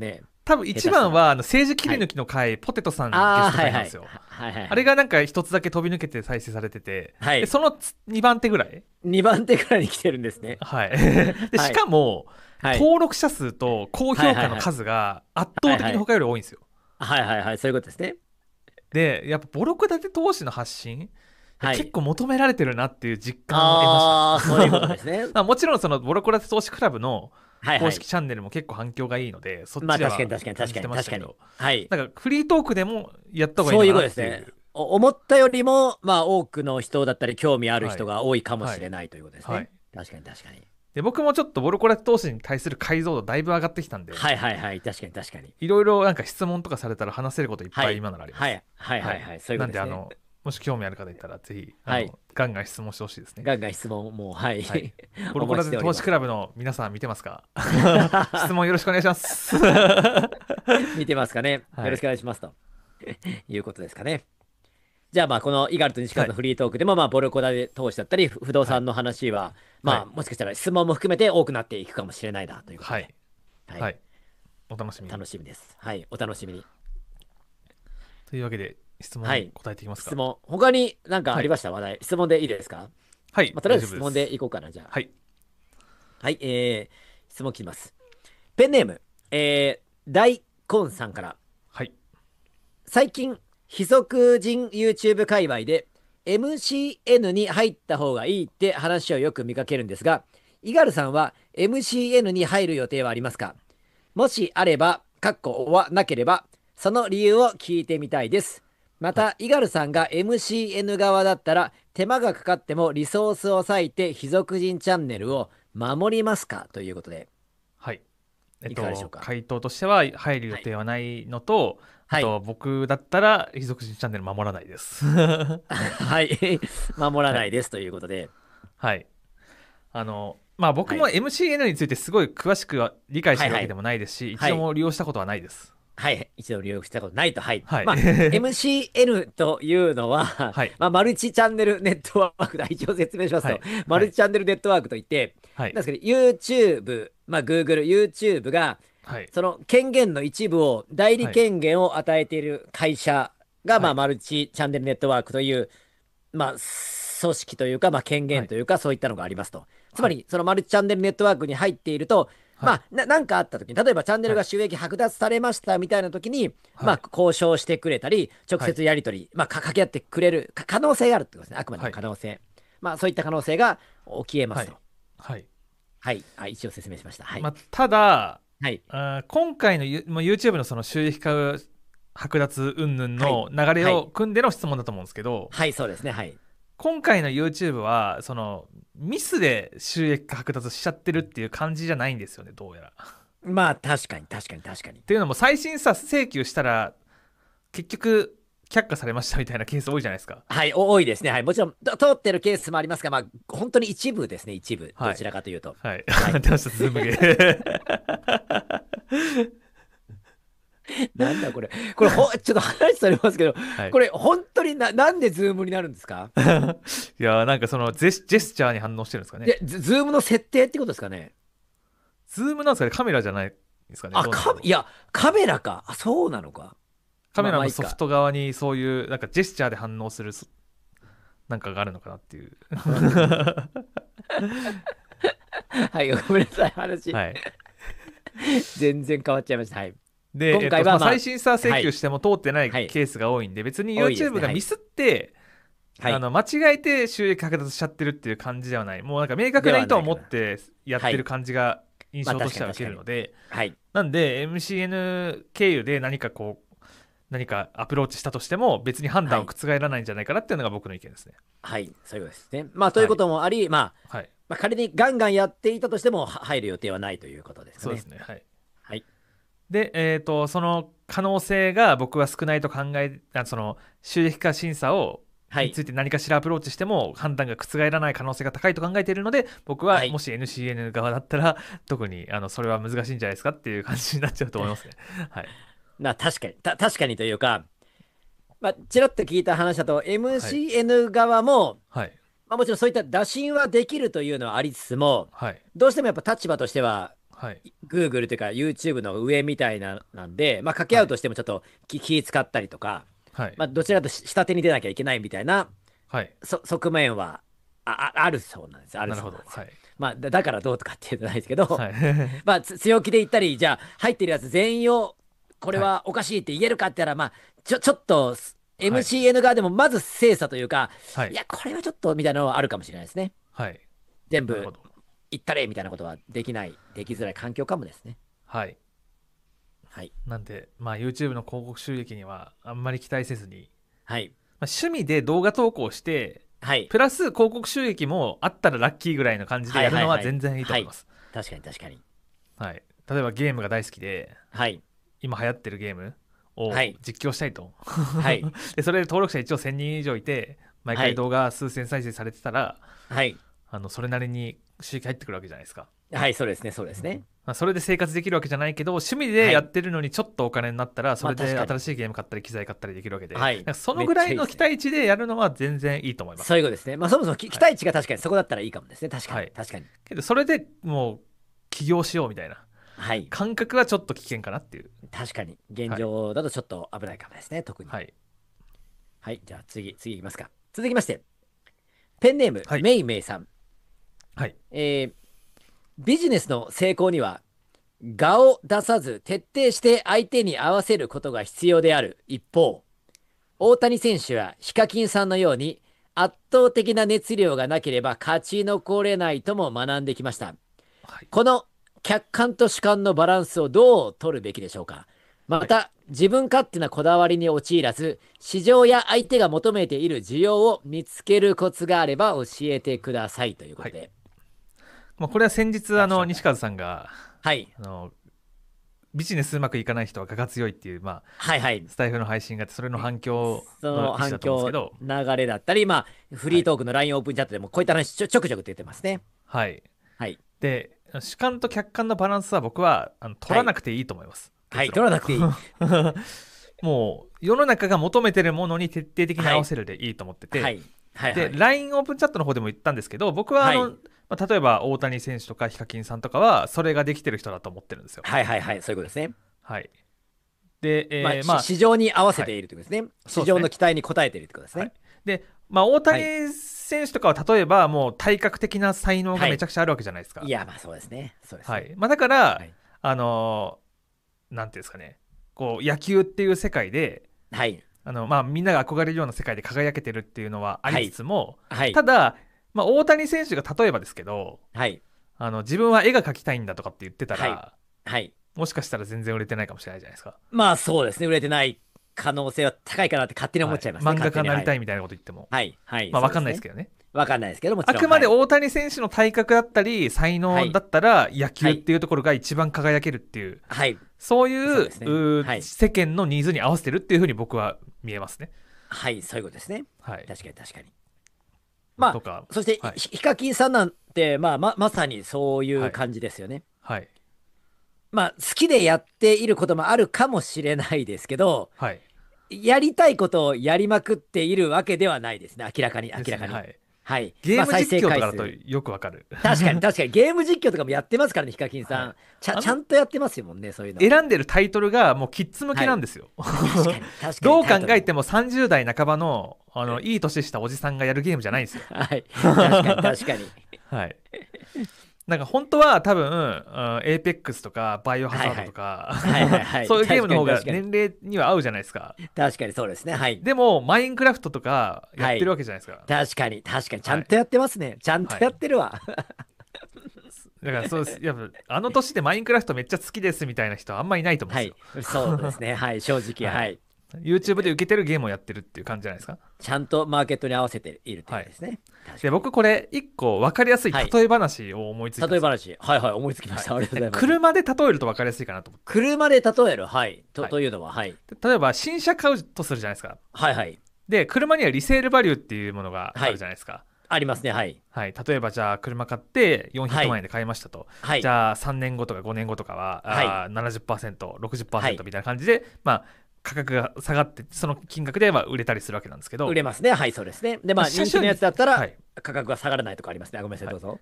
多分一番はあの政治切り抜きの回、ポテトさんゲああ、 ストはいはい。 回なんですよ。 はいはいはい。 あれがなんか一つだけ飛び抜けて再生されてて、 はいでそのにばん手ぐらい、 にばん手くらいに来てるんですね。 はいではいしかも、 はい。 登録者数と高評価の数が圧倒的に他より多いんですよ。 はいはいはい。そういうことですね。 でやっぱボロク立て投資の発信、 はい。 結構求められてるなっていう実感を得ました。 ああ、そういうことですね。 まあもちろんそのボロク立て投資クラブのはいはい。 公式チャンネルも結構反響がいいので、そっまあちは確かに確かに感じ確かに確かに。 てましたけど、 はい。 なんかフリートークでもやった方がいそういういのかなっていう。 ことですね。お思ったよりも、まあ多くの人だったり興味ある人が多いかもしれないということですね。 はい確かに確かに。 で僕もちょっとボロコラ投資に対する解像度だいぶ上がってきたんで、 はいはいはい。確かに確かに。 いろいろなんか質問とかされたら話せることいっぱはいい今ならあります。 はいはいはいはい。そういうことですね。 なんであのもし興味ある方いたらぜひあの、 はいガンガン質問してほしいですね。 ガンガン質問も、はい。 はいボロコラで投資クラブの皆さん見てますか？ ブ。 質問よろしくお願いします。 見てますかね。 はいよろしくお願いしますと。いうことですかね。じゃあまあこのイガルと西川のフリートークでもまあボルコダで投資だったり不動産の話はまあもしかしたら質問も含めて多くなっていくかもしれないなということで、 はい、 はいはい、お楽しみに。 楽しみです。はい、お楽しみに。 というわけで質問はいに答えていきますか？ 質問他に何かありました、話題質問でいいですか？ はい、 まあ、とりあえず大丈夫質問でいこうかなじゃあ。 はい、 はい、えー、質問きます。ペンネーム、えー、大根さんから。 はい、 最近非族人 YouTube 界隈で エムシーエヌ に入った方がいいって話をよく見かけるんですが、イガルさんは エムシーエヌ に入る予定はありますか？もしあれば、かっこはなければ、その理由を聞いてみたいです。また、イガルさんが エムシーエヌ 側だったら、手間がかかってもリソースを割いて非族人チャンネルを守りますかということで。 はい。えっいかがでしょうか？ と、回答としては入る予定はないのと、 はいあと僕だったら非属人チャンネル守らないです。 はい守らないですということで、 はい。あの、まあ僕も エムシーエヌ についてすごい詳しくは理解してるわけでもないですし、 はいはい一度も利用したことはないです。 はい一度利用したことないと。はい、 はいまあ エムシーエヌ というのは、 はいまあ、マルチチャンネルネットワークだ。一応説明しますと、 はいマルチチャンネルネットワークといって、 はいなんですけど YouTube、まあ、Google、YouTube がはいその権限の一部を代理権限を与えている会社が、まあ、 はいマルチチャンネルネットワークという、まあ、組織というか、まあ、権限というか、そういったのがありますと。つまりそのマルチチャンネルネットワークに入っていると、 はいまあ、ななんかあった時に例えばチャンネルが収益剥奪されましたみたいな時に、 はいまあ、交渉してくれたり直接やり取り、まあ、か掛け合ってくれるか可能性があるってことですね。あくまでも可能性、まあ、そういった可能性が起きえますと。 はい。 はい、はい、一応説明しました。はい、 まあ、ただ、 はい、 あー今回のユまあ YouTube のその収益化剥奪云々の流れを組んでの質問だと思うんですけど、 はい、そうですね。はい、 今回の YouTube はそのミスで収益化剥奪しちゃってるっていう感じじゃないんですよね、どうやら。 まあ確かに確かに確かに。 っていうのも再審査請求したら結局却下されましたみたいなケース多いじゃないですか。 はい、お多いですね。はい、もちろんと通ってるケースもありますが、まあ本当に一部ですね。一部、 はいどちらかというと。 はい。 はい出ました、ズームゲー。 なんだこれ。これほちょっと話それますけど、 はいこれ本当にななんでズームになるんですか？ いやーなんかそのジェスジェスチャーに反応してるんですかね。 で、ズズームの設定ってことですかね？ ズームなんですかね、カメラじゃないですかね。 あ、 どうなんだろうかいやカメラか。あ、そうなのか。 カメラまあまあいいかのソフト側にそういうなんかジェスチャーで反応するそなんかがあるのかなっていう。 はい、ごめんなさい話、 はい。 全然変わっちゃいました。はい。 で、 今回はまあえっとまあ、再審査請求しても通ってないはいケースが多いんで、別に多いですね YouTube がミスって、 はいあの間違えて収益剥奪しちゃってるっていう感じではない。もうなんか明確な意図を持ってやってる感じが印象としては受けるので、 はい。 なんで エムシーエヌ 経由で何かこう何かアプローチしたとしても別に判断を覆らないんじゃないかなっていうのが僕の意見ですね。 はい、そういうことですね。まあということもあり、まあ、 はい。 まあ仮にガンガンやっていたとしてもは入る予定はないということですかね。 そうですね。はい。 はい。 で、えー、とその可能性が僕は少ないと考えあその収益化審査をはいについて何かしらアプローチしても判断が覆らない可能性が高いと考えているので、僕ははいもし エヌシーエヌ 側だったら特にあのそれは難しいんじゃないですかっていう感じになっちゃうと思いますね。はい。 な確かにた確かにというか、まあ、ちらっと聞いた話だと エムシーエヌ 側も、 はい。 まあ、もちろんそういった打診はできるというのはありつつも、 はい。 どうしてもやっぱ立場としては、 はい Google というか YouTube の上みたいななんで、まあ、掛け合うとしてもちょっと気、気使ったりとか、 はいまあ、どちらかというと下手に出なきゃいけないみたいなはいそ側面はあ、ああるそうなんですよ。あるなるそうなんですよ。 ほどはいまあ、だ、だからどうとかっていうのはないですけど、 はいまあ、つ強気で言ったり、じゃあ、入ってるやつ全員を、これはいはおかしいって言えるかって言ったら、まあ、ちょ、ちょっと、 はいエムシーエヌ 側でもまず精査というか、 はいいや、これはちょっとみたいなのはあるかもしれないですね。 はい全部なるほど言ったれみたいなことはできない、できづらい環境かもですね。 はいはい。 なんでまあ YouTube の広告収益にはあんまり期待せずに、 はい。 まあ、趣味で動画投稿してはい。 プラス広告収益もあったらラッキーぐらいの感じでやるのは全然いいと思います確かに確かに。 はい例えばゲームが大好きではい。 今流行ってるゲームをはい実況したいと、 はい。 でそれで登録者一応せんにん以上いて毎はい回動画数千再生されてたら、 はい。 あのそれなりに収益入ってくるわけじゃないですか、 はい、そうですね、そうですね。 まあ、それで生活できるわけじゃないけど趣味でやってるのにちょっとお金になったらそれでまあ確かに新しいゲーム買ったり機材買ったりできるわけで、 はいなんかそのぐらいの期めっちゃいい待値でやるのは全然いいと思いますそういうことですね。まあ、そもそもき期待値が確かにそこだったらいいかもですね。確かに。 はい確かに。 けどそれでもう起業しようみたいなはい。 感覚はちょっと危険かなっていう確かに。現状だとちょっと危ないかもですね。特に。 はいはい。じゃあ次、次いきますか。続きまして、ペンネーム、 はいメイメイさん。 はいえービジネスの成功には、我を出さず徹底して相手に合わせることが必要である一方、大谷選手やヒカキンさんのように圧倒的な熱量がなければ勝ち残れないとも学んできました。 はいこの客観と主観のバランスをどう取るべきでしょうか。また、自分勝手なこだわりに陥らず、市場や相手が求めている需要を見つけるコツがあれば教えてくださいということで。 まあ、これは先日あの西川さんがはい。 あのビジネスうまくいかない人は我が強いっていう、まあ、 はいはい。 スタイフの配信があってそれの反響その反の一種だと思うんです響けど、 流れだったり、まあ、フリートークの ライン オープンチャットでもこういった話ちょちょくちょく出てますね。 はいはい。 で主観と客観のバランスは僕はあの取らなくていいと思います、 はい。 結論取らなくていい。 もう世の中が求めてるものに徹底的に合わせるでいいと思ってて、 はい。はい。 ではい。 ライン オープンチャットの方でも言ったんですけど僕はあの、 はいまあ、例えば大谷選手とかヒカキンさんとかはそれができてる人だと思ってるんですよ。 はいはいはい。そういうことですね。 はいで、えーまあ、 まあし市場に合わせているということですね。 そうですね市場の期待に応えているということですね。 はいで、まあ、大谷選手とかは例えばもう体格的な才能がめちゃくちゃあるわけじゃないですか。 いや、まあそうですね。そうですね。 はいまあ、だから、 はいあのーなんていうんですかねこう野球っていう世界ではい。 あの、まあ、みんなが憧れるような世界で輝けてるっていうのはありつつも、 はい。 ただ、まあ、大谷選手が例えばですけどはい。 あの自分は絵が描きたいんだとかって言ってたら、 ははい。 もしかしたら全然売れてないかもしれないじゃないですか。 まあそうですね。売れてない可能性は高いかなって勝手に思っちゃいますね。 はい漫画家になりたい。 いみたいなこと言っても、 はい。はい。 まあ、分かんないですけけどね。 ど。わかんないですけどもちろん。 あくまではい大谷選手の体格だったり才能だったら野球っていうところが一番輝けるっていう、 はい。 そういう、 そうですねうーはい世間のニーズに合わせてるっていうふうに僕は見えますね。 はい。そういうことですね。 はい。 確かに確かに。まあとか、 そして、 はいヒヒカキンさんなんて、まあ、ままさにそういう感じですよね。 はい。 まあ好きでやっていることもあるかもしれないですけど、 はい。 やりたいことをやりまくっているわけではないですね。明らかに明らかに。 ですねはい。 はい。 ゲームまあ再生実況とかだと回数よくわかる。 確かに確かにゲーム実況とかもやってますからね、ヒカキンさん。 はいちゃあのちゃんとやってますよもんね、そういうの。 選んでるタイトルがもうキッズ向けなんですよ。 確かに確かに。 どう考えても。 もさんじゅう代半ばのあのいい年したおじさんがやるゲームじゃないんですよ。 はい。確かに確かに。 はい。なんか本当は多分、エーペックスとかバイオハザードとか、 はいはいはいそういうゲームの方が確かに年齢には合うじゃないですか。 確かにそうですね。はい。 でもマインクラフトとかやってるわけじゃないですか。 確かに確かにちゃんとやってますね。ちゃんとやってるわ。 だからそうです。やっぱあの年でマインクラフトめっちゃ好きですみたいな人はあんまりいないと思うんはですよ。 い。そうですね。はい。正直、 はいはい。 YouTube で受けてるゲームをやってるっていう感じじゃないですか。 ちゃんとマーケットに合わせているっていうことですね。 で僕これ一個分かりやすい例え話を思いついたんですよ。 例え話。はいはい。思いつきました。ありがとうございます。 車で例えると分かりやすいかなと思って。 車で例える。はい。とはいというのは、はい。 例えば新車買うとするじゃないですか。 はいはい。 で車にはリセールバリューっていうものがあるじゃないですか。 ありますね。はい。 はい、例えばじゃあ車買ってよんひゃくまん円で買いましたと、 はい。 じゃあさんねんごとかごねんごとかは、 はいあー ななじゅっパーセント、ろくじゅっパーセントはいみたいな感じで、まあ、価格が下がってその金額では売れたりするわけなんですけど、 売れますね。はい、そうですね。で、まあ、 車種人気のやつだったら、 はい価格が下がらないとかありますね。あごめんなさい、 はいどうぞ。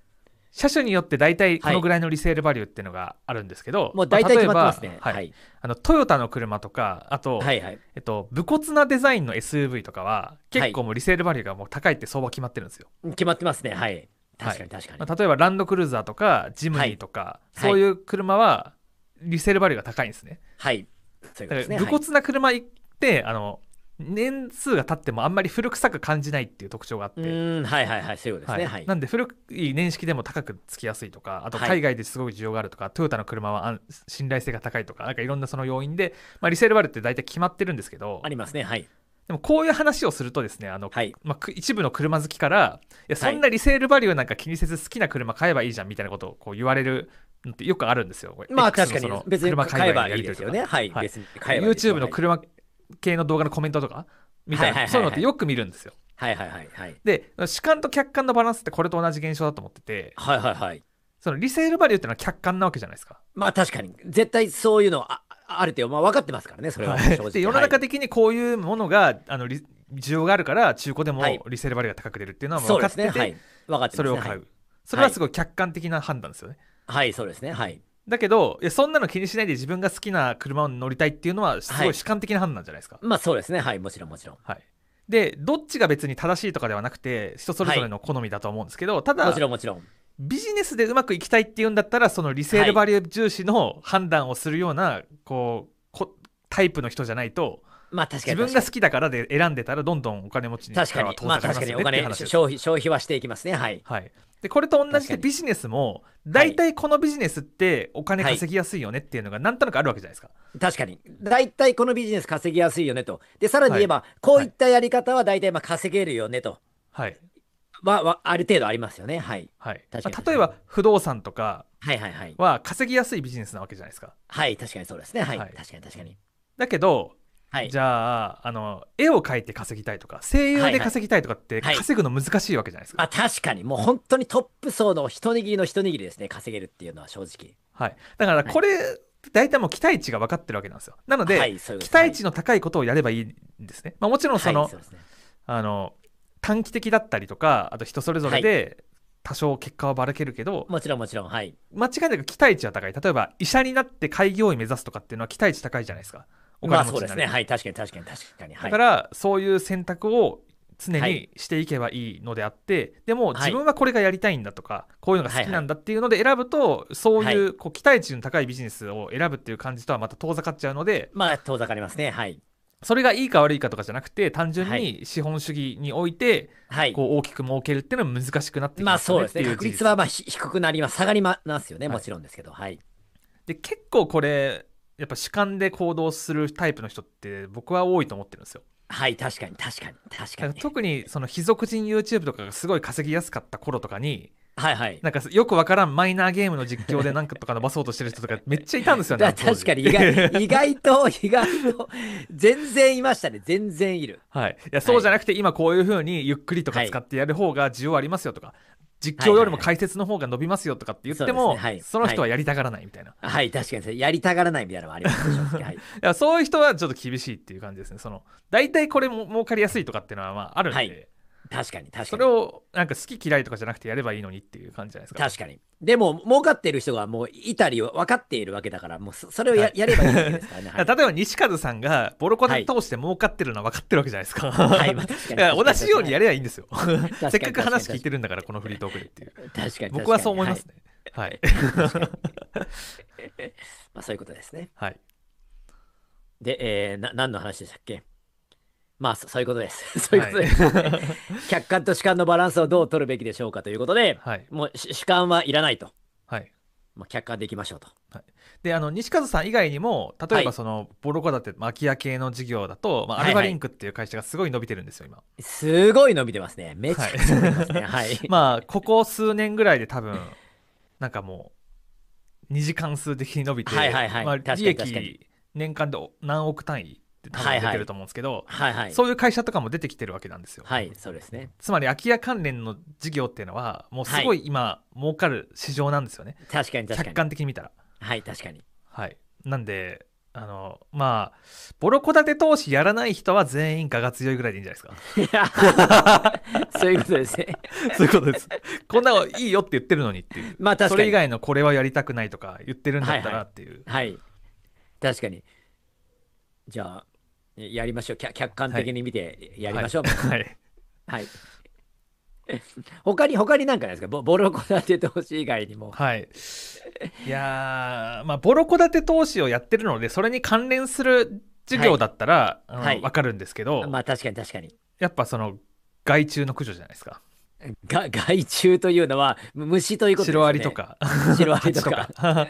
車種によって大体こはいのぐらいのリセールバリューっていうのがあるんですけど、 もう大体決まってますね。 まあ例えば、はいはい。 あのトヨタの車とか、あと、 はいはい。 えっと、武骨なデザインの エスユーブイ とかは結構もうリセールバリューがもう高いって相場決まってるんですよ。 決まってますね。はい。 はい確かに確かに。 まあ例えばランドクルーザーとかジムニーとか、 はいそういう車はリセールバリューが高いんですね。 はい。そういうことですね。 だから武骨な車ってあの年数が経ってもあんまり古臭く感じないっていう特徴があって、 はい、うーん、はいはいはい。そういうことですね。はい。 なんで古い年式でも高くつきやすいとか、あとはい海外ですごい需要があるとか、トヨタの車は安信頼性が高いとか、なんかいろんなその要因で、まあ、リセールバリューって大体決まってるんですけど、 ありますね。はい。 でもこういう話をするとですね、あの、 はい。 まあ、く一部の車好きからいやそんなリセールバリューなんか気にせず好きな車買えばいいじゃんみたいなことをこう言われるのってよくあるんですよ。 まあ X 確かのそのに別に車買えば界隈のやりいいですよね。 取りとか、 はい。 はい別に買えばいいです YouTube の車系の動画のコメントとかみたいな、 はいはいはいはいそういうのってよく見るんですよ。 はいはいはいはい。 で主観と客観のバランスってこれと同じ現象だと思ってて、 はいはいはい。 そのリセールバリューってのは客観なわけじゃないですか。 まあ確かに。絶対そういうのあある程度、まあ分かってますからね。それははい正直。 で世の中はい的にこういうものがあのリ需要があるから中古でもはいリセールバリューが高く出るっていうのはそうですね。 分かってて、 はい。分かってますね。 それを買う、 はいそれはすごい客観的な判断ですよね。 はい、そうですね。はい。 だけどいやそんなの気にしないで自分が好きな車を乗りたいっていうのはすごい主観的な判断じゃないですか。 まあそうですね。はい。もちろんもちろん。 はい、でどっちが別に正しいとかではなくて人それぞれの好みだと思うんですけど、ただもちろんもちろん。 ビジネスでうまくいきたいっていうんだったらそのリセールバリュー重視の判断をするようなこうこタイプの人じゃないと、 まあ確かに自分が好きだからで選んでたらどんどんお金持ちに確かに。まあ確かにお金消費消費はしていきますね。はい。 はい、でこれと同じでビジネスも大体このビジネスってお金稼ぎやすいよねっていうのがなんとなくあるわけじゃないですか。 確かに大体このビジネス稼ぎやすいよねと。でさらに言えば、はい、こういったやり方は大体まあ稼げるよねと。 はいは、はある程度ありますよね。はい、 はいまあ、例えば不動産とかはいはいはいは稼ぎやすいビジネスなわけじゃないですか。 はい確かにそうですね。はい、 はい、 確かに確かに。 だけどはい、 じゃあ、あの絵を描いて稼ぎたいとか声優で稼ぎたいとかって稼ぐの難しいわけじゃないですか。 はいはい、あ確かにもう本当にトップ層の一握りの一握りですね稼げるっていうのは正直。 はい、だからこれ、はい、大体もう期待値が分かってるわけなんですよ。なので、はい、期待値の高いことをやればいいんですね。まあ、もちろんその、はい、そうですね、あの短期的だったりとかあと人それぞれで多少結果はばらけるけど、はい、 もちろんもちろん、はい、 間違いなく期待値は高い。例えば医者になって開業医目指すとかっていうのは期待値高いじゃないですか。お金持ちになる。まあそうですね。 はい、確かに確かに確かに。 だからそういう選択を常にしていけばいいのであって、はい、でも自分はこれがやりたいんだとか、こういうのが好きなんだっていうので選ぶと、そういうこう期待値の高いビジネスを選ぶっていう感じとはまた遠ざかっちゃうので、 まあ遠ざかりますね。はい。 それがいいか悪いかとかじゃなくて単純に資本主義においてこう大きく儲けるっていうのは難しくなってきますね。 まあそうですね。確率はまあ低くなります。下がりますよね。もちろんですけど。はい。 で結構これやっぱ主観で行動するタイプの人って僕は多いと思ってるんですよ。 はい確かに確かに確かに。 特にその非属人 YouTube とかがすごい稼ぎやすかった頃とかに。 はいはい、 なんかよくわからんマイナーゲームの実況で何かとか伸ばそうとしてる人とかめっちゃいたんですよね。 確かに意外意外と意外と全然いましたね。全然いる。 はい、いやそうじゃなくて、はい、今こういう風にゆっくりとか使ってやる方が需要ありますよとか、実況よりも解説の方が伸びますよとかって言っても、その人はやりたがらないみたいな。 はい、はい、確かにやりたがらないみたいなのもありますね。はい、いやそういう人はちょっと厳しいっていう感じですね。その大体これも儲かりやすいとかっていうのはまああるんで。はい、 確かに確かに。 それをなんか好き嫌いとかじゃなくてやればいいのにっていう感じじゃないですか。 確かに。でも儲かっている人がもういたり分かっているわけだから、もうそれを や,、はい、やればいいわけですからね。はい、 例えば西和さんがボロコで通して儲かってるのは分かってるわけじゃないですか。はい、まあ、確かに同じようにやればいいんですよ。せっかく話聞いてるんだからこのフリートークでっていう。 確かに僕はそう思いますね。はい。 まあそういうことですね。 はい。 で、えー、な何の話でしたっけ。まあそういうことです。そういうことです。はい、客観と主観のバランスをどう取るべきでしょうかということで、はい、もう主観はいらないと。はい。まあ、客観でいきましょうと。 はい、であの西和さん以外にも例えばその、はい、ボロコだって空き家系の事業だと、まあ、アルバリンクっていう会社がすごい伸びてるんですよ今。 すごい伸びてますね。めちゃくちゃ伸びてますね。はい。 まあここ数年ぐらいで多分なんかもうに次関数的に伸びて、 はいはいはい、 まあ、利益年間で何億単位って多分出てると思うんですけど、はいはい、そういう会社とかも出てきてるわけなんですよ。 はい、そうですね。 つまり空き家関連の事業っていうのはもうすごい今、はい、儲かる市場なんですよね。 確かに確かに。 客観的に見たら。 はい確かに。 はい。なんであのまあボロ戸建て投資やらない人は全員我が強いぐらいでいいんじゃないですか。 そういうことですね。 そういうことです。こんなのいいよって言ってるのにっていう。 まあ確かに。 それ以外のこれはやりたくないとか言ってるんだったらっていう。 はい、はいはい、確かに。じゃあやりましょう。客観的に見てやりましょう。 はい。はい。 はい、他に他に何かないですか、ボボロ戸建て投資以外にも。 はい。いやー、まあボロ戸建て投資をやってるのでそれに関連する授業だったら、はい、あの分かるんですけど、 まあ確かに確かに。 やっぱその害虫の駆除じゃないですか。 が害虫というのは虫ということですね。 シロアリとかシロアリとか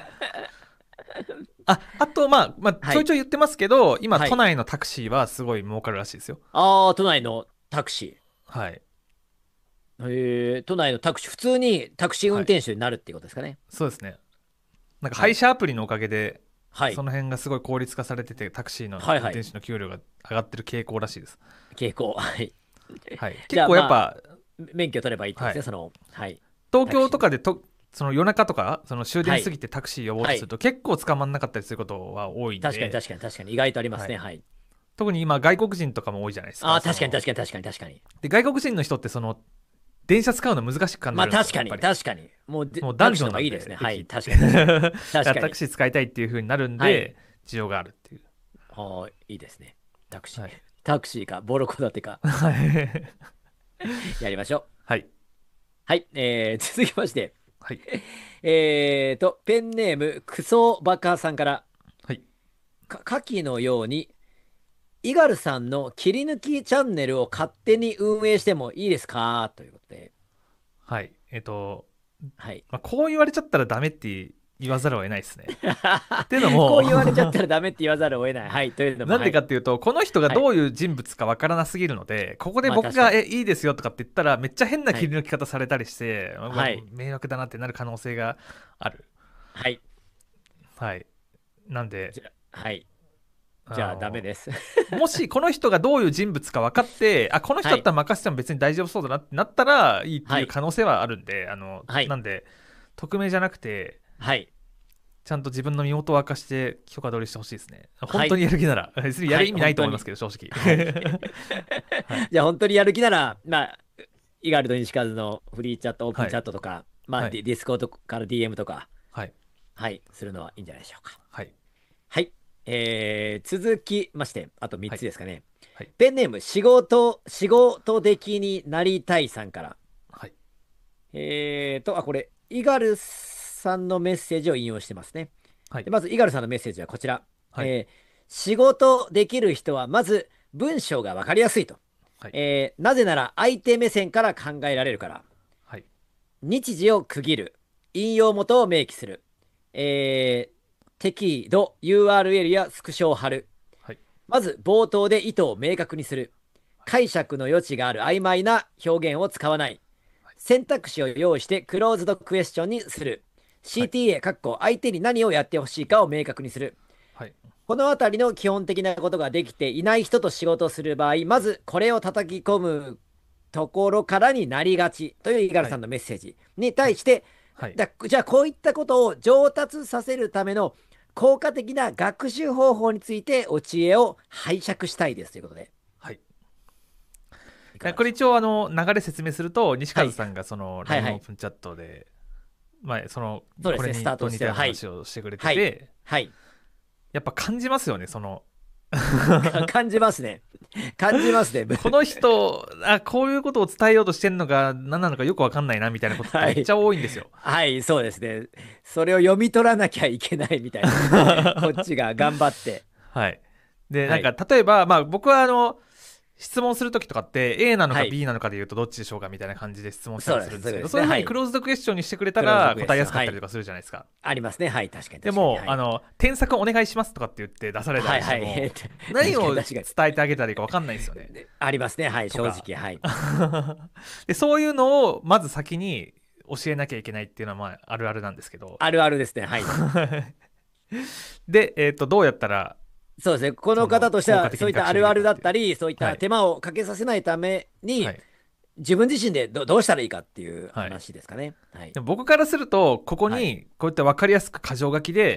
ああとまあ、まあ、ちょいちょい言ってますけど、はい、今、 はい、 都内のタクシーはすごい儲かるらしいですよ。 ああ、都内のタクシー。はい。 へえ、都内のタクシー、普通にタクシー運転手になるっていうことですかね。はい、 そうですね。なんか配車アプリのおかげで、 はい、 その辺がすごい効率化されてて、タクシーの運転手の給料が上がってる傾向らしいです。 傾向、はい。 はい、結構やっぱ、 まあ、免許取ればいいってことですね、はい、その、はい。 東京とかでとその夜中とかその終電過ぎてタクシー呼ぼうとすると、はい、結構捕まんなかったりすることは多いんで。 確かに確かに確かに意外とありますね。はい、はい、 特に今外国人とかも多いじゃないですか。 あ、確かに確かに確かに確かに。 で外国人の人ってその電車使うの難しく感じるんですよ。 まあ確かに確かに。もうもう男女のいいですね。はい、確かに確かに。確かにタクシー使いたいっていう風になるんで、はい、需要があるっていう。 ああ、いいですね。タクシー、はい、タクシーかボロ戸建てかやりましょう。 はい。 はい、えー、続きまして、 はい、 えーと、ペンネーム、クソバカさんから、 はい、 か下記のように、イガルさんの切り抜きチャンネルを勝手に運営してもいいですかということで。 はい、えっ、ー、と、 はいまあ、こう言われちゃったらダメって言わざるを得ないですね。っていうのもこう言われちゃったらダメって言わざるを得ない。はい。というのもなんでかっていうと、はい、この人がどういう人物かわからなすぎるので、はい、ここで僕が、まあ、えいいですよとかって言ったらめっちゃ変な切り抜き方されたりして、はい、迷惑だなってなる可能性がある。 はい。 はい。なんで、 はい。じゃあダメです。 もしこの人がどういう人物か分かって、あ、この人だったら任せても別に大丈夫そうだなってなったらいいっていう可能性はあるんで、はい、あの、はい、なんで匿名じゃなくて。 はい。 ちゃんと自分の身元を明かして許可取りしてほしいですね。本当にやる気なら、はい、別にやる意味ないと思いますけど、はい、正直。 はい、じゃあ本当にやる気なら、まあ、イガルド西和のフリーチャット、オープンチャットとか、はい、まあ、はい、ディスコードから ディーエム とか、 はい、 はい、するのはいいんじゃないでしょうか。 はい。 はい。えー、続きまして、あとみっつですかね。 はいはい、 ペンネーム、仕事、仕事的になりたいさんから。 はい。 えーと、あ、これ、イガルさんのメッセージを引用してますね。 はい、 でまず、イガルさんのメッセージはこちら。 はい、 えー、仕事できる人は、まず文章が分かりやすいと。はい、えー、なぜなら、相手目線から考えられるから。 はい、 日時を区切る。引用元を明記する。えー、適度 ユーアールエル やスクショを貼る。はい、まず、冒頭で意図を明確にする。解釈の余地がある曖昧な表現を使わない。選択肢を用意してクローズドクエスチョンにする。シーティーエー、かっこ相手に何をやってほしいかを明確にする。はい、このあたりの基本的なことができていない人と仕事をする場合、まずこれを叩き込むところからになりがちというイガルさんのメッセージに対して、はいはい、だじゃあこういったことを上達させるための効果的な学習方法についてお知恵を拝借したいですということで。 はい、これ一応あの流れ説明すると、西和さんがその ライン オープンチャットで、まあ、そのこれに似たような話をしてくれてて、はいはい、やっぱ感じますよね、その感じますね感じますねこの人あこういうことを伝えようとしてるのが何なのかよく分かんないなみたいなことってめっちゃ多いんですよ。 はい、はい、そうですね。それを読み取らなきゃいけないみたいなこっちが頑張ってはいで、なんか例えば、まあ僕はあの質問するときとかって A なのか B なのかで言うとどっちでしょうかみたいな感じで質問したりするんですけど、そういうふうにクローズドクエスチョンにしてくれたら答えやすかったりとかするじゃないですか、はい、 ありますね。はい、確かに。 でも、はい、あの添削お願いしますとかって言って出されたりしても、はいはい、何を伝えてあげたらいいか分かんないですよねありますね。はい、正直。はいでそういうのをまず先に教えなきゃいけないっていうのはまああるあるなんですけど、 あるあるですね。はいで、えーと、どうやったらそうですね、この方としてはそういったあるあるだったり、そういった手間をかけさせないために、はい、自分自身で ど, どうしたらいいかっていう話ですかね。はいはい、 でも僕からするとここにこうやって分かりやすく箇条書きで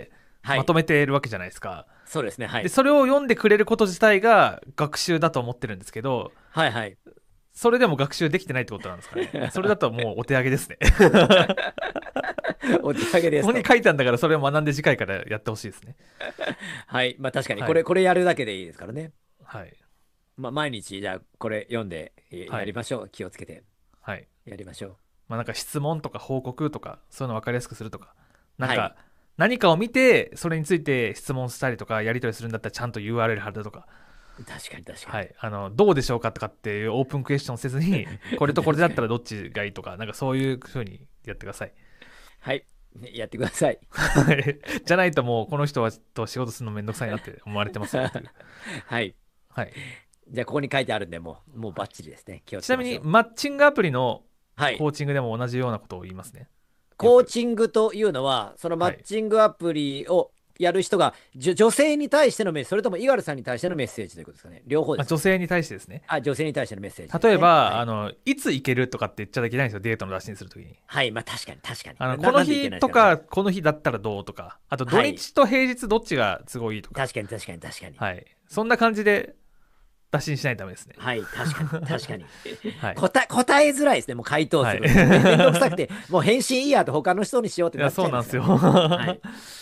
まとめてるわけじゃないですか、はい、 そうですね、はい、 でそれを読んでくれること自体が学習だと思ってるんですけど、 はいはい、 それでも学習できてないってことなんですかね。それだともうお手上げですね。 お手上げです。 ここに書いたんだからそれを学んで次回からやってほしいですね。 はい、まあ確かにこれ、はい、これやるだけでいいですからね。 はい。 まあ毎日じゃあこれ読んでやりましょう、はい、気をつけて。はい。やりましょう。 まあなんか質問とか報告とかそういうの分かりやすくするとか、なんか何かを見てそれについて質問したりとかやり取りするんだったらちゃんと ユーアールエル 貼るとか。 確かに確かに、 はい、あのどうでしょうかとかっていうオープンクエスチョンせずにこれとこれだったらどっちがいいとかなんかそういうふうにやってください。 はい、やってください。 じゃないともうこの人はと仕事するのめんどくさいなって思われてますよっていう。 はい、 はい、 じゃあここに書いてあるんでもうもうバッチリですね。気をつけましょう。ちなみにマッチングアプリのコーチングでも同じようなことを言いますね。はい、 コーチングというのはそのマッチングアプリをやる人が、はい、女性に対してのメッセージ、それとも猪狩さんに対してのメッセージということですかね。両方です、ね。 女性に対してですね。 あ、女性に対してのメッセージ、ね、 例えば、はい、 あのいつ行けるとかって言っちゃいけないんですよ、デートの打診するときに。 はい、まあ確かに確かに。 あのこの日とかこの日だったらどうとか、あと土日と平日どっちが都合いいとか。 はい、確かに確かに確かに。 はい、そんな感じで打診しないとダメですね。 はい、確かに確かに、はい、答え答えづらいですね。もう回答する、はい、めんどくさくてもう返信いいやと他の人にしようってなっちゃいますから、ね、 いやそうなんですよ、はい、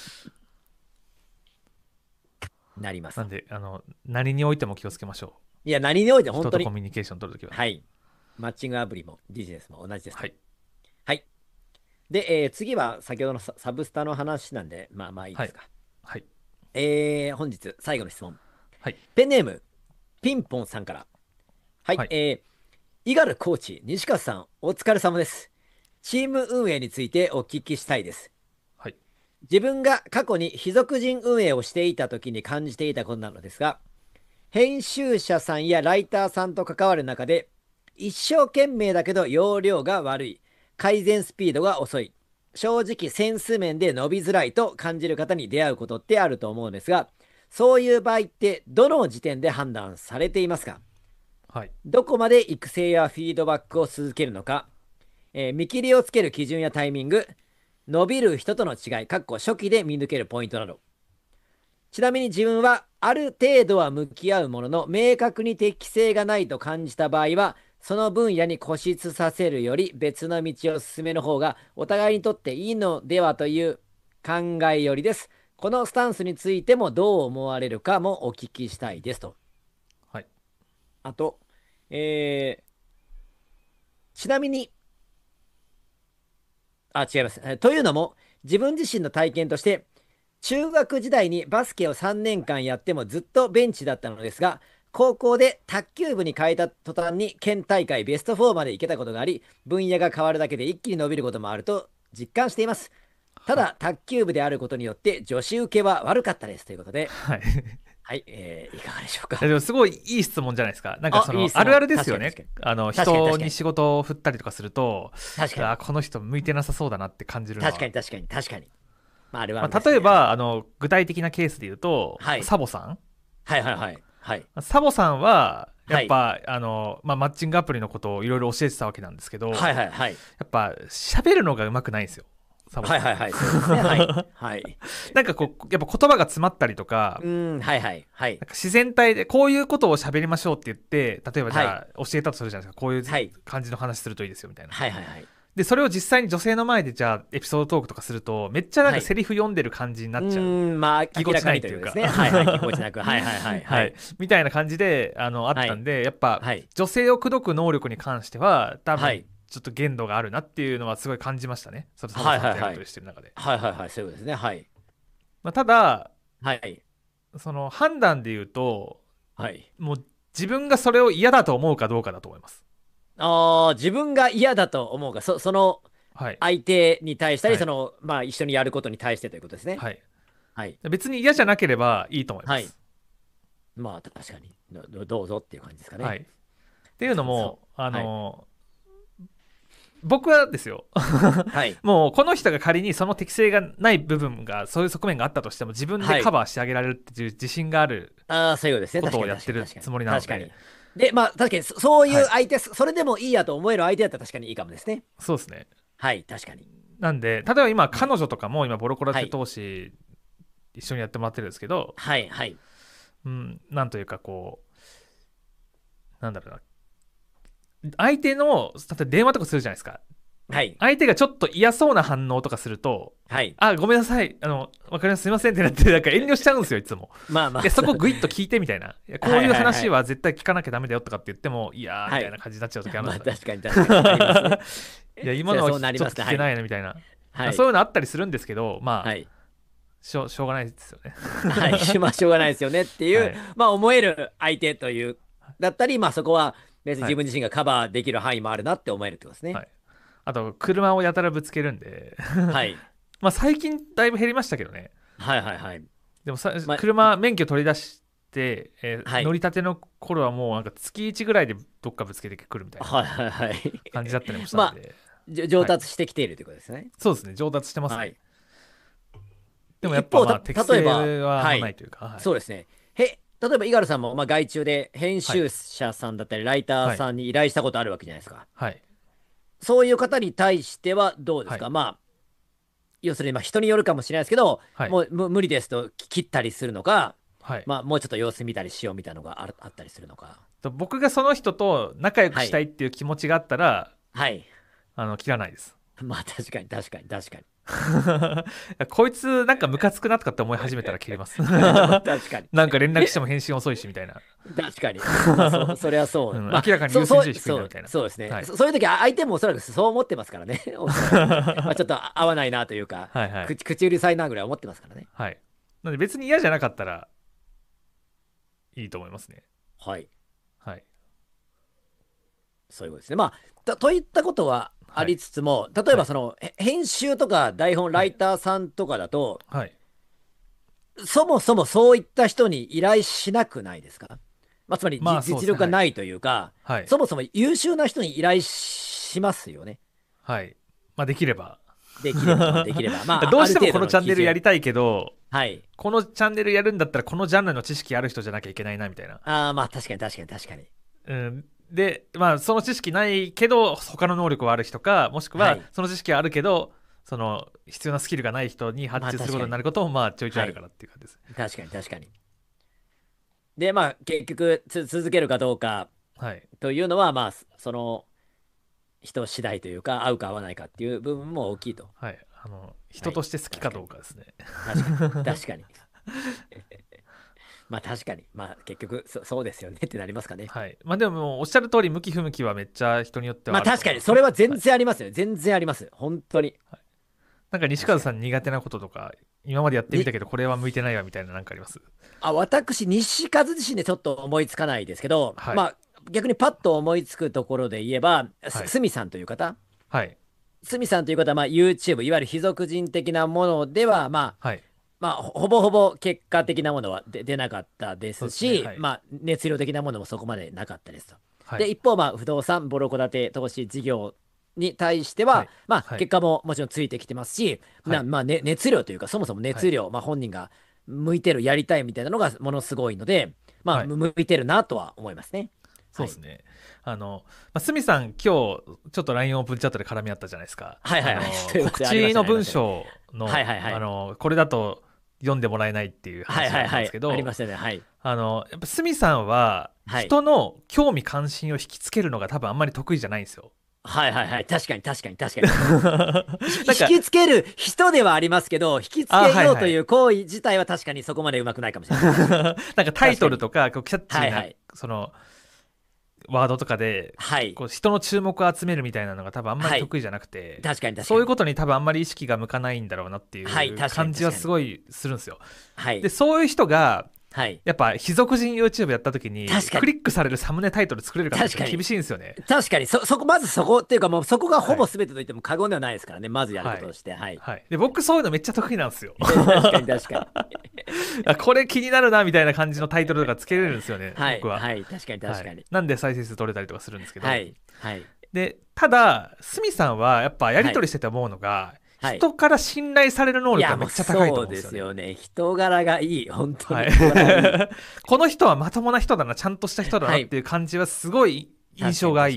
なります。 なんであの何においても気をつけましょう。いや何においても本当に人とコミュニケーション取るときは。 はい、マッチングアプリもビジネスも同じです、ね。 はい、 はい、で、えー、次は先ほどのサブスタの話なんでまあまあいいですか。 はい、はい、 えー、本日最後の質問、 はい、 ペンネームピンポンさんからはい、はい、えー、猪狩コーチ西川さんお疲れ様です。チーム運営についてお聞きしたいです。 はい、 自分が過去に非属人運営をしていた時に感じていたことなのですが、編集者さんやライターさんと関わる中で一生懸命だけど容量が悪い、改善スピードが遅い、正直センス面で伸びづらいと感じる方に出会うことってあると思うんですが、そういう場合ってどの時点で判断されていますか？ はい、 どこまで育成やフィードバックを続けるのか、えー、見切りをつける基準やタイミング、伸びる人との違い、かっこ初期で見抜けるポイントなど。ちなみに自分はある程度は向き合うものの明確に適性がないと感じた場合はその分野に固執させるより別の道を進める方がお互いにとっていいのではという考えよりです。このスタンスについてもどう思われるかもお聞きしたいですと。 はい、 あと、えー、ちなみにあ違います。というのも自分自身の体験として中学時代にバスケをさんねんかんやってもずっとベンチだったのですが、高校で卓球部に変えた途端に県大会ベストフォーまで行けたことがあり、分野が変わるだけで一気に伸びることもあると実感しています。ただ卓球部であることによって女子受けは悪かったですということで、はい、はい、えー、いかがでしょうか。 でもすごいいい質問じゃないですか。なんかその あ, いいあるあるですよね。あの人に仕事を振ったりとかすると、確かにあこの人向いてなさそうだなって感じるのは。 確かに確かに確かに。まああれは、 ね、まあ、例えばあの具体的なケースで言うと、はい、サボさん。 はいはいはいはい。 サボさんはやっぱ、はい、あのまあ、マッチングアプリのことをいろいろ教えてたわけなんですけど、 はいはいはい、やっぱ喋るのがうまくないんですよ。 はいはいはい、そうですね。はい、はい、 なんかこうやっぱ言葉が詰まったりとか、 うん、はいはいはい、 なんか自然体でこういうことを喋りましょうって言って、例えばじゃあ、はい、教えたとするじゃないですか。こういう感じの話するといいですよみたいな。 はいはいはい。 でそれを実際に女性の前でじゃあエピソードトークとかするとめっちゃなんかセリフ読んでる感じになっちゃう。 はい、うんまあぎこちないというか、ね、はいはいぎこちなくはいはいはい、はい、 みたいな感じであのあったんで、はい、やっぱ、はい、女性を口説く能力に関しては多分、はいちょっと限度があるなっていうのはすごい感じましたね。そのサボさんとやり取りしてる中で。 はいはいはい、そういうことですね。はい。 まあ、ただ、 はい、 その判断で言うと、 はい、 もう自分がそれを嫌だと思うかどうかだと思います。 ああ、自分が嫌だと思うか、そ, その相手に対したり、はい、そのまあ一緒にやることに対してということですね。 はい。 はい、 別に嫌じゃなければいいと思います。はい、 まあ確かにどどうぞっていう感じですかね。 はい。っていうのもあの。はい僕はですよ、はい、もうこの人が仮にその適性がない部分がそういう側面があったとしても自分でカバーしてあげられるっていう自信があることをやってるつもりなので、 確かにでまあ確かにそういう相手、はい、それでもいいやと思える相手だったら確かにいいかもですね。 そうですね。 はい確かに。 なんで例えば今彼女とかも今ボロコラって投資一緒にやってもらってるんですけど、 はいはい、 うん、なんというかこうなんだろうな、相手の例えば電話とかするじゃないですか。 はい、 相手がちょっと嫌そうな反応とかすると、 はい、 あ、ごめんなさい、あの、わかります、すいませんってなって、なんか遠慮しちゃうんですよ、いつも。 まあまあ。 で、そこグイッと聞いてみたいな。いやこういう話は絶対聞かなきゃダメだよとかって言っても、いやーみたいな感じになっちゃう時あるんですよ。 まあ確かに確かにありますね。 いや、今のはちょっと聞けないなみたいな。そういうのあったりするんですけど、まあ、はい、しょしょうがないですよね。 はい、まあしょうがないですよねっていう、はい、まあ思える相手という、だったり、まあそこは別に自分自身がカバーできる範囲もあるなって思えるってことですね。はい、 あと車をやたらぶつけるんではい、まあ最近だいぶ減りましたけどね。 はいはいはい。 でもさ、まあ、車免許取り出して、えーはい、乗りたての頃はもうなんか月いちぐらいでどっかぶつけてくるみたいな感じだったりもしたんで、 まあ、上達してきているということですね。はい、 そうですね、上達してますね。はい、でもやっぱまあ適性はないというか、 はい、そうですね。へ例えば猪狩さんもまあ外注で編集者さんだったりライターさんに依頼したことあるわけじゃないですか。はい、そういう方に対してはどうですか。はい、まあ要するにまあ人によるかもしれないですけど、はい、もう無理ですと切ったりするのか、はい、まあもうちょっと様子見たりしようみたいなのがああったりするのか。 僕がその人と仲良くしたいっていう気持ちがあったら、はい、あの切らないです。 まあ確かに確かに確かにこいつなんかムカつくなとかって思い始めたら切れます確かになんか連絡しても返信遅いしみたいな。 確かに、まあ、そ, それはそう、うん、 まあ、明らかに優先順位低いなみたいな。 そうですね、はい、そ, そういう時は相手もおそらくそう思ってますからねまあちょっと合わないなというかはい、はい、口, 口うるさいなぐらい思ってますからね。 はい、なので別に嫌じゃなかったらいいと思いますね。 はいはい、 そういうことですね。まあ と, といったことはありつつも、はい、例えばその、はい、編集とか台本ライターさんとかだと、はい、そもそもそういった人に依頼しなくないですか。まあ、つまり、まあ、実力がないというか、はい、そもそも優秀な人に依頼しますよね。 はい、まあ、できればできればできれば、まあ、 どうしてもこのチャンネルやりたいけど、 はい、 このチャンネルやるんだったらこのジャンルの知識ある人じゃなきゃいけないなみたいな。 ああ、まあ確かに確かに確かに。 うん、でまあその知識ないけど他の能力はある人か、もしくはその知識はあるけど、はい、その必要なスキルがない人に発注することになることもまあちょいちょいあるからっていう感じです。 はい、確かに確かに。でまあ結局つ続けるかどうかというのは、はい、まあその人次第というか合うか合わないかっていう部分も大きいと。 はい、あの人として好きかどうかですね。 はい、確かに確かにまあ確かにまあ結局 そ, そうですよねってなりますかね。 はい、まあでもおっしゃる通り向き不向きはめっちゃ人によってはある。 まあ確かにそれは全然ありますよね、はい、全然あります本当に。はい、 なんか西川さん苦手なこととか今までやってみたけどこれは向いてないわみたいな何かあります？ あ、私西川自身でちょっと思いつかないですけど、はい、まあ逆にパッと思いつくところで言えば、はい、すみさんという方、はい、すみさんという方はまあ YouTube いわゆる非俗人的なものではまあ、はい、まあほぼほぼ結果的なものは出なかったですし、ですね、はい、まあ熱量的なものもそこまでなかったですと。はい、で一方まあ不動産ボロ戸建て投資事業に対しては、はい、まあ、はい、結果ももちろんついてきてますし、はい、まあね、熱量というかそもそも熱量、はい、まあ、本人が向いてるやりたいみたいなのがものすごいので、まあ、はい、向いてるなとは思いますね。 そうですね。はい、あの、まあ、すみさん今日ちょっと ライン オープンチャットで絡み合ったじゃないですか。 はいはいはい。 告知の文章の、はいはいはい、あのこれだと読んでもらえないっていう話なんですけど、 ありましたね。はい。 あのやっぱすみさんは人の興味関心を引きつけるのが多分あんまり得意じゃないんですよ。 はいはいはい、確かに確かに確かに引きつける人ではありますけど、引きつけようという行為自体は確かにそこまでうまくないかもしれないなんかタイトルとかこうキャッチーな、はいはい、そのワードとかで、はい、こう人の注目を集めるみたいなのが多分あんまり得意じゃなくて、 はい、確かに確かにそういうことに多分あんまり意識が向かないんだろうなっていう感じはすごいするんですよ。はい、でそういう人がはい、やっぱ非俗人 YouTube やった時にクリックされるサムネタイトル作れるかって厳しいんですよね。 確かに そ, そこまずそこっていうかもうそこがほぼ全てと言っても過言ではないですからね、はい、まずやることとして、はいはい、で僕そういうのめっちゃ得意なんですよ確かに確かにこれ気になるなみたいな感じのタイトルとかつけれるんですよね、 はい、 僕は。 はい確かに確かに、はい、 なんで再生数取れたりとかするんですけど、 はいはい、 でただすみさんはやっぱやり取りしてて思うのが、はいはい、人から信頼される能力がめっちゃ高いと思うんですよね。 そうですよね。人柄がいい、本当に。 はい、この人はまともな人だな、ちゃんとした人だなっていう感じはすごい印象がいい。はい、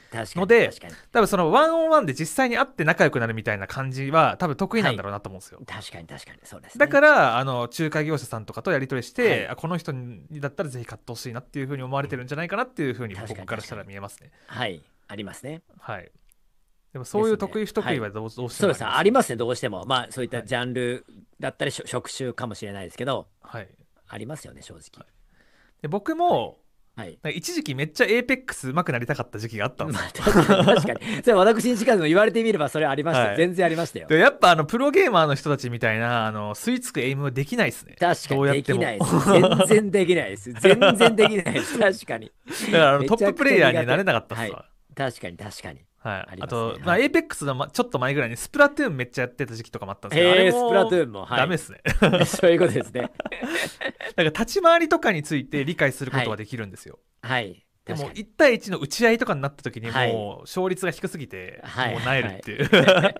ので、多分そのワンオンワンで実際に会って仲良くなるみたいな感じは多分得意なんだろうなと思うんですよ、 はい、確かに確かにそうです、ね、 だからあの仲介業者さんとかとやり取りして、はい、あこの人にだったらぜひ買ってほしいなっていう風に思われてるんじゃないかなっていう風に僕からしたら見えますね。 はいありますね。 はいでもそういう得意不得意はどう、はい、どうしてもあります、ね、 そうですありますねどうしてもまあそういったジャンルだったり、はい、職種かもしれないですけど、 はい、 ありますよね正直、はい、 で僕も、 はいはい、 一時期めっちゃエーペックス上手くなりたかった時期があったんですよ、 まあ、確かに確かにそれ私に近くも言われてみればそれありました、はい、全然ありましたよ。 でやっぱあのプロゲーマーの人たちみたいなあの吸い付くエイムできないですね。 確かにできないです全然できないです全然できないです確かにだからあのトッププレイヤーになれなかったっすわ、はい、 確かに確かにはい、あ, ね、あと、まあ、エーペックスのちょっと前ぐらいにスプラトゥーンめっちゃやってた時期とかもあったんですけど、あれもスプラトゥーンも、はい、 ダメですねそういうことですねだから立ち回りとかについて理解することはできるんですよ。 はい、はい、 でもいち対いちの打ち合いとかになった時にもう勝率が低すぎて、はい、もう萎えるっていう、はい、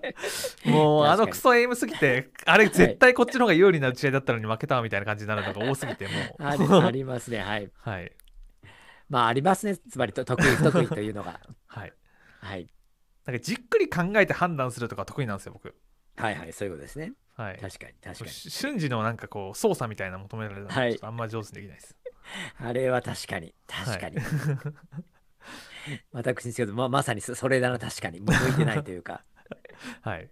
もうあのクソエイムすぎてあれ絶対こっちの方が有利な打ち合いだったのに負けたわみたいな感じになるのが多すぎてもうあ, ありますねはい、 はい、 まあありますねつまり得意不得意というのがはいはいなんかじっくり考えて判断するとか得意なんですよ僕。 はいはいそういうことですね。 はい確かに確かに瞬時のなんかこう操作みたいな求められたらちょっとあんま上手にできないです、 はい、あれは確かに確かに、はい、私ですけど ま, まさにそれだな確かに向いてないというかはい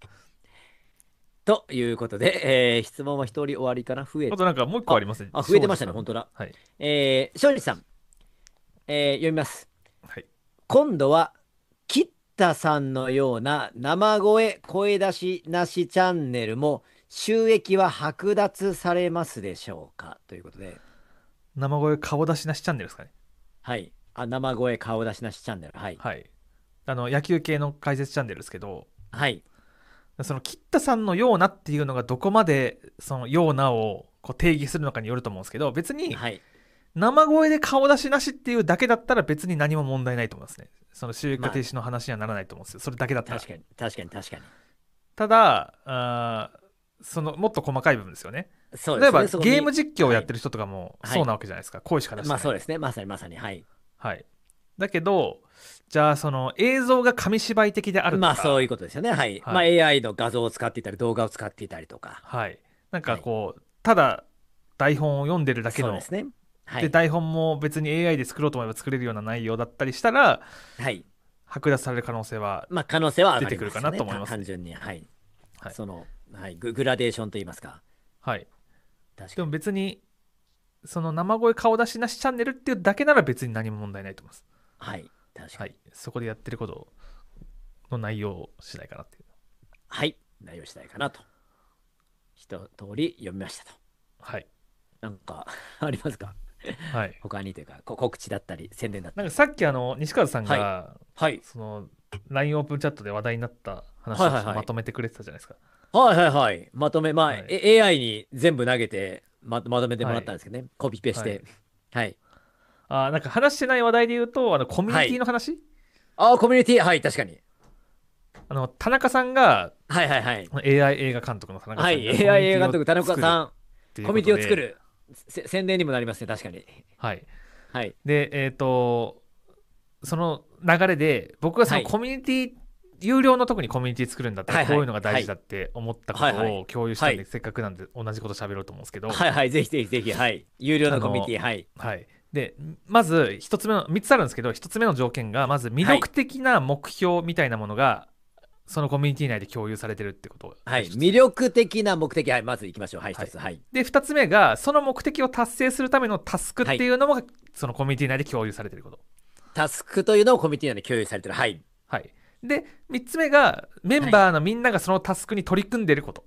ということで、えー、質問は一人終わりかな増えてあとなんかもう一個ありますね。 あ増えてましたね本当だ。 はいえー、庄司さん、えー、読みます、 はい、 今度はキッタさんのような生声声出しなしチャンネルも収益は剥奪されますでしょうかということで。 生声顔出しなしチャンネルですかね。 はいあ生声顔出しなしチャンネルはい、 はい、あの野球系の解説チャンネルですけど、 はいそのキッタさんのようなっていうのがどこまでそのようなをこう定義するのかによると思うんですけど、別に、はい生声で顔出しなしっていうだけだったら別に何も問題ないと思いますね。その収益化停止の話にはならないと思うんですよ、まあ、それだけだったら。 確かに確かに確かに。 ただあそのもっと細かい部分ですよね。 そうですね、 例えばゲーム実況をやってる人とかもそうなわけじゃないですか、はい、声しか出してない。 まあそうですねまさにまさにはい、 はい、だけどじゃあその映像が紙芝居的であるとかまあそういうことですよねはい、はい、まあ エーアイ の画像を使っていたり動画を使っていたりとかはいなんかこう、はい、ただ台本を読んでるだけのそうですねはい、 で台本も別に エーアイ で作ろうと思えば作れるような内容だったりしたら、 はい、 剥奪される可能性はまあ可能性は出てくるかなと思います、 ね、単純に、はいはい、その、はい、グ, グラデーションといいますかはい確かに。でも別にその生声顔出しなしチャンネルっていうだけなら別に何も問題ないと思います。 はい確かに、 はい、そこでやってることの内容次第かなっていうはい内容次第かなと一通り読みましたと。 はいなんかありますかはい、 他にというか告知だったり宣伝だったり。 なんかさっきあの西川さんが、 はいはい、 その ライン オープンチャットで話題になった話をまとめてくれてたじゃないですか。 はいはいはい、まとめまあ、はい、エーアイ に全部投げて ま, まとめてもらったんですけどね、はい、コピペしてはい、はい、 あなんか話してない話題で言うとあのコミュニティの話、はい、 ああコミュニティはい確かにあの田中さんがはいはいはいエーアイ 映画監督の田中さんがはい エーアイ 映画監督田中さんコミュニティを作る宣伝にもなりますね確かにはい、 はい、 でえっ、ー、とその流れで僕がそのコミュニティ、はい、有料の特にコミュニティ作るんだったらこういうのが大事だって思ったことを共有したんで、はいはい、せっかくなんで同じこと喋ろうと思うんですけどはいはいぜひぜひぜひはい有料のコミュニティはいはいでまずひとつめのみっつあるんですけどひとつめの条件がまず魅力的な目標みたいなものがそのコミュニティ内で共有されてるってことはい魅力的な目的はいまずいきましょうはい一つ、はいはい、 でふたつめがその目的を達成するためのタスクっていうのも、はい、そのコミュニティ内で共有されてることタスクというのをコミュニティ内で共有されてるはいはいでみっつめがメンバーのみんながそのタスクに取り組んでること、はい、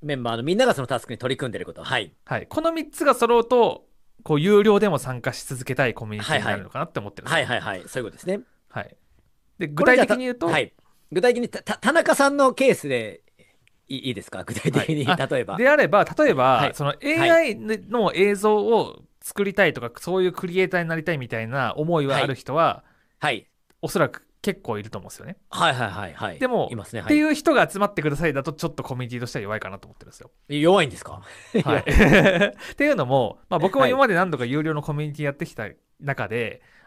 メンバーのみんながそのタスクに取り組んでることはい、 はい、このみっつが揃うとこう有料でも参加し続けたいコミュニティになるのかなって思ってるんです、 はいはい、はいはいはいそういうことですねはいで具体的に言うとはい具体的にた田中さんのケースでいいですか具体的に、はい、例えばであれば例えば、はい、その エーアイ の映像を作りたいとか、はい、そういうクリエイターになりたいみたいな思いはある人は、はい、おそらく結構いると思うんですよね。 はいはいはいはいでも、 いますね、はい、 っていう人が集まってくださいだとちょっとコミュニティとしては弱いかなと思ってるんですよ。 弱いんですかはいっていうのも、まあ、僕も今まで何度か有料のコミュニティやってきた中で、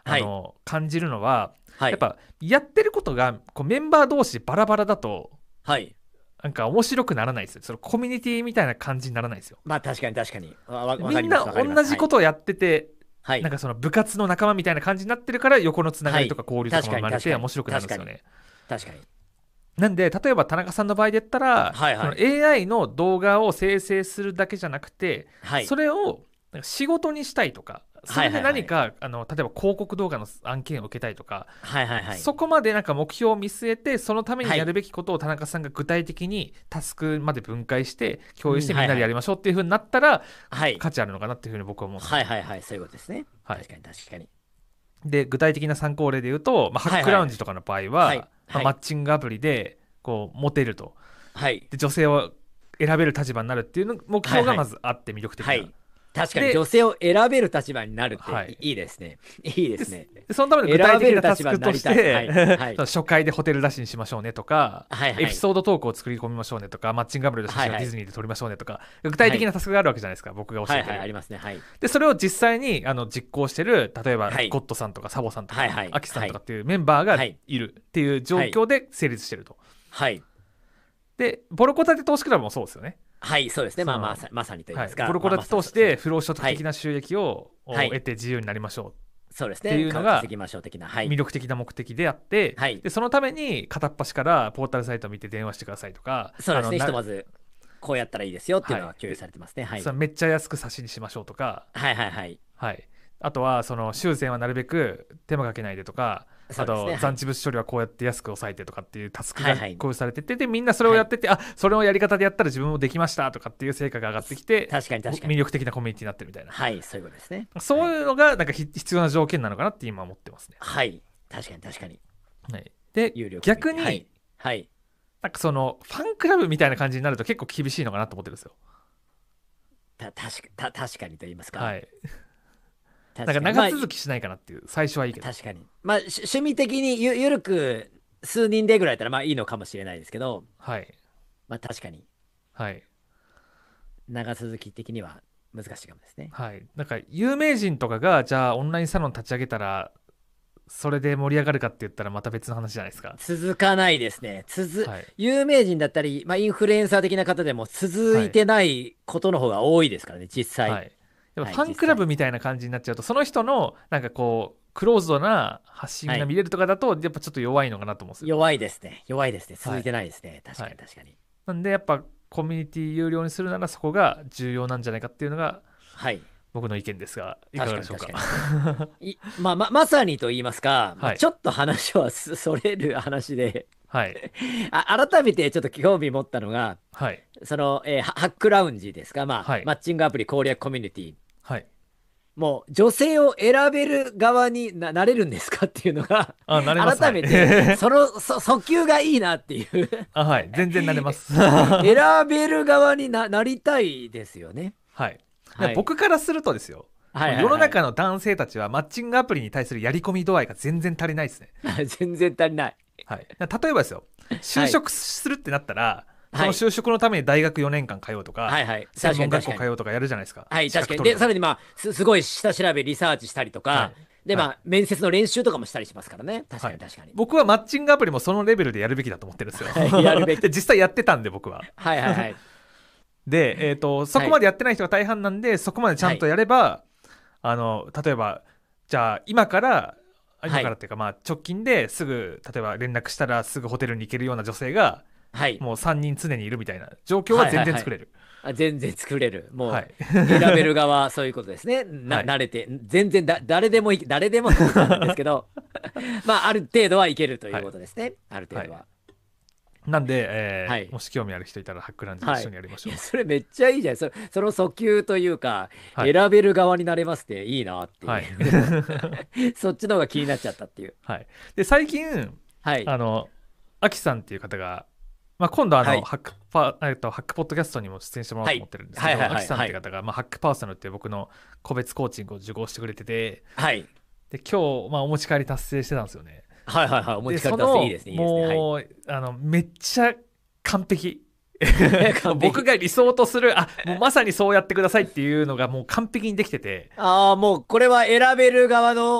あの、はい、感じるのは、 はい、 やっぱやってることがこうメンバー同士バラバラだと、 はい、 なんか面白くならないですよ。そのコミュニティみたいな感じにならないですよ。 まあ確かに確かに。 みんな同じことをやってて、はい、なんかその部活の仲間みたいな感じになってるから横のつながりとか交流とかも生まれて面白くなるんですよね。 確かに。 なんで例えば田中さんの場合で言ったら、 はいはい、 その エーアイ の動画を生成するだけじゃなくて、はい、それを仕事にしたいとか、それで何か、はいはいはい、あの例えば広告動画の案件を受けたいとか、 はいはいはい、 そこまでなんか目標を見据えてそのためにやるべきことを田中さんが具体的にタスクまで分解して共有してみんなでやりましょうっていう風になったら、はい、価値あるのかなっていう風に僕は思うんです。 はいはいはい、そういうことですね、はい、確かに確かに。 で具体的な参考例で言うと、まあ、ハックラウンジとかの場合は、はいはい、まあ、マッチングアプリでこうモテると、はい、で女性を選べる立場になるっていう目標がまずあって魅力的な、はいはい、 確かに女性を選べる立場になるっていいですね、はい、いいですね。 でそのための具体的なタスクとして、はいはい、初回でホテル出しにしましょうねとか、はいはい、エピソードトークを作り込みましょうねとか、マッチングアプリの写真をディズニーで撮りましょうねとか、はいはい、具体的なタスクがあるわけじゃないですか、はい、僕が教えてる、はいはい、ありますね、はい、でそれを実際にあの実行してる、例えば、はい、ゴッドさんとかサボさんとか、はいはい、アキさんとかっていうメンバーがいるっていう状況で成立してると、はい、でボロコタテ投資クラブもそうですよね。 はい、そうですね。まあまあまさにと言いますか、 はい、ボロコタテ投資で不労所得的な収益を得て自由になりましょう、そうですね、っていうのが魅力的な目的であって、はい、でそのために片っ端からポータルサイトを見て電話してくださいとか、 そうですね、ひとまずこうやったらいいですよっていうのは共有されてますね。はい、 そめっちゃ安く差しにしましょうとか、 はいはいはい、 はい、あとはその修繕はなるべく手間かけないでとか、あと、ね、残地物処理はこうやって安く抑えてとかっていうタスクが共有されてて、はいはい、でみんなそれをやってて、はい、あそれをやり方でやったら自分もできましたとかっていう成果が上がってきて、 確かに確かに魅力的なコミュニティになってるみたいな、 はい、そういうことですね。 そういうのがなんか必要な条件なのかなって今思ってますね。 はい、確かに確かに、はい、 で逆に、 はいはい、 なんかそのファンクラブみたいな感じになると結構厳しいのかなと思ってるんですよ。 た確かた確かにと言いますか、 はい、なんか長続きしないかなっていう、まあ、最初はいいけど、 確かに、まあ、趣味的に ゆ, ゆるく数人でぐらいだったらまあいいのかもしれないですけど、 はい、 まあ確かに、 はい、 長続き的には難しいかもですね。 はい、なんか有名人とかがじゃあオンラインサロン立ち上げたらそれで盛り上がるかって言ったらまた別の話じゃないですか。 続かないですね。続、はい、有名人だったり、まあ、インフルエンサー的な方でも続いてないことの方が多いですからね、実際。はい、 ファンクラブみたいな感じになっちゃうと、その人のなんかこうクローズドな発信が見れるとかだと、やっぱちょっと弱いのかなと思うんですよ。 弱いですね。弱いですね。続いてないですね。はい、確かに確かに、はい。 なんでやっぱコミュニティ有料にするならそこが重要なんじゃないかっていうのが、はい、僕の意見ですが、いかがでしょうか。 まあ、ままさにと言いますか、はい、ちょっと話はそれる話で、はい、あ改めてちょっと興味持ったのが、はい、その、えー、ハックラウンジですか、まあはい、マッチングアプリ攻略コミュニティ、はい、もう女性を選べる側に な, なれるんですかっていうのがあなれます改めて、はい、そのそ訴求がいいなっていうあ、はい、全然なれます選べる側に な, なりたいですよね。 はい、はい、僕からするとですよ、はいはいはい、世の中の男性たちはマッチングアプリに対するやり込み度合いが全然足りないですね全然足りない、 はい、例えばですよ、就職するってなったら、はい、その就職のために大学よねんかん通うとか、はいはい、専門学校通うとかやるじゃないですか。 はい、確かに。でさらにまあ す, すごい下調べリサーチしたりとか、はい、でまあ、はい、面接の練習とかもしたりしますからね。確かに確かに、はい、 僕はマッチングアプリもそのレベルでやるべきだと思ってるんですよ、はい、やるべきで実際やってたんで僕ははいはいはいで、えーと、そこまでやってない人が大半なんで、はい、そこまでちゃんとやれば、はい、あの例えばじゃあ今から今からっていうか、まあ直近ですぐ例えば連絡したらすぐホテルに行けるような女性が、はい、もうさんにん常にいるみたいな状況は全然作れる、 はいはいはい、あ全然作れる。もう、はい、選べる側そういうことですね。な、はい、慣れて全然だ誰でもい誰でもなんですけどまあある程度はいけるということですね、はい、ある程度は、はい、 なんで、えーはい、もし興味ある人いたらハックランジ一緒にやりましょう、 はい、それめっちゃいいじゃん。 そ, その訴求というか、はい、選べる側になれますっていいなっていう、はい、そっちの方が気になっちゃったっていう、 はい、で最近、はい、あのアキさんっていう方が、まあ、今度あの、はい、ハックパえっとハックポッドキャストにも出演してもらおうと思ってるんですけど、アキさんっていう方が、まあ、ハックパーソナルっていう僕の個別コーチングを受講してくれてて、はい、で今日、まあ、お持ち帰り達成してたんですよね。 はいはいはい、お持ち帰り達成いいですね。いいですね。 もう、はい、あのめっちゃ完璧僕が理想とするあもうまさにそうやってくださいっていうのがもう完璧にできてて、 ああもうこれは選べる側の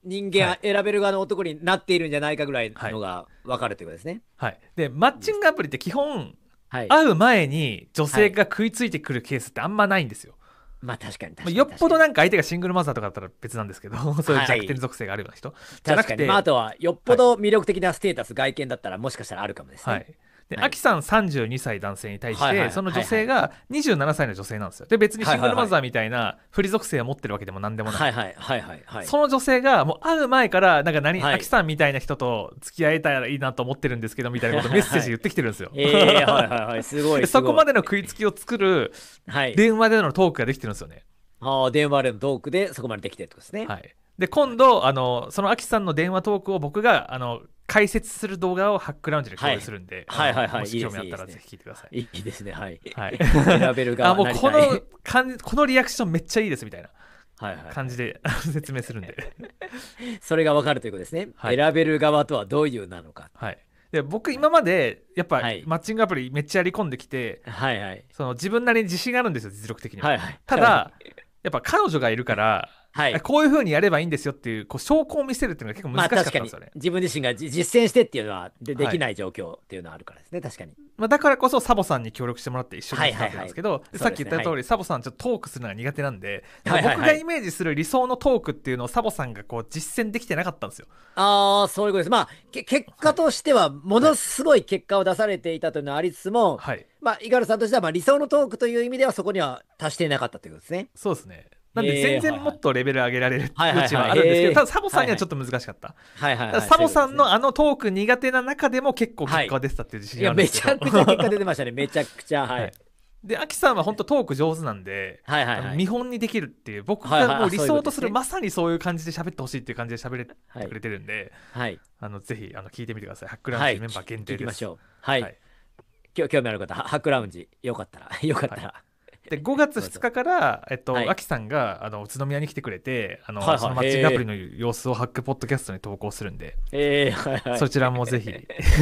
人間選べる側の男になっているんじゃないかぐらいのが分かるということですね。 はい、でマッチングアプリって基本、 はい、 会う前に女性が食いついてくるケースってあんまないんですよ。 まあ確かに確かに、 よっぽどなんか相手がシングルマザーとかだったら別なんですけど、そういう弱点属性があるような人、はい、じゃなくて、 まあ、あとはよっぽど魅力的なステータス、はい、外見だったらもしかしたらあるかもですね。 はい、で、アキさんさんじゅうにさい男性に対して、その女性がにじゅうななさいの女性なんですよ。で、別にシングルマザーみたいな不利属性を持ってるわけでも何でもない。 はいはいはいはいはい。 その女性がもう会う前からなんか何、アキさんみたいな人と付き合えたらいいなと思ってるんですけどみたいなことをメッセージ言ってきてるんですよ。 ええ、はいはいはい、すごい。 そこまでの食いつきを作る電話でのトークができてるんですよね。 ああ、電話でのトークでそこまでできてるってことですね。 はい。で、今度、あの、そのアキさんの電話トークを僕が、あの、解説する動画をハックラウンジで共有するんで、 はいはいはい、 もし興味あったらぜひ聞いてください。 いいですね、はい。 はい。 選べる側あ、もうこの感じ、このリアクションめっちゃいいですみたいな感じで説明するんで。 それが分かるということですね。はい、選べる側とはどういうなのか。 はい。で僕今までやっぱ、はい、マッチングアプリめっちゃやり込んできて、 はいはい、 その自分なりに自信があるんですよ、実力的には。 はいはい、 ただ、はい、やっぱ彼女がいるから、はい、こういう風にやればいいんですよっていう、こう証拠を見せるっていうのが結構難しかったんですよね。まあ、 自分自身が実践してっていうのは で, できない状況っていうのはあるからですね、はい、確かに。 まあ、だからこそサボさんに協力してもらって一緒にやったんですけど、さっき言った通り、はい、サボさんちょっとトークするのが苦手なんで、はいはいはい、僕がイメージする理想のトークっていうのをサボさんがこう実践できてなかったんですよ。 ああ、そういうことです。まあ結果としてはものすごい結果を出されていたというのはありつつも、はい、まあ猪狩さんとしてはまあ理想のトークという意味ではそこには達していなかったということですね。 そうですね。なんで全然もっとレベル上げられる余地はあるんですけど、ただサボさんにはちょっと難しかった。サボさんのあのトーク苦手な中でも結構結果が出てたっていう自信があるんですけど、 めちゃくちゃ結果出てましたね。めちゃくちゃ。はい。 で、アキさんは本当トーク上手なんで、見本にできるっていう、僕がもう理想とするまさにそういう感じで喋ってほしいっていう感じで喋れてくれてるんで、あのぜひあの聞いてみてください。ハックラウンジメンバー限定です。 聞きましょう。はい。興味ある方、ハックラウンジよかったらよかったら。 でごがつふつかから、えっと、はい、アキさんがあの宇都宮に来てくれて、あの、はいはい、そのマッチングアプリの様子をハックポッドキャストに投稿するんで、 えーはいはい、 そちらもぜひ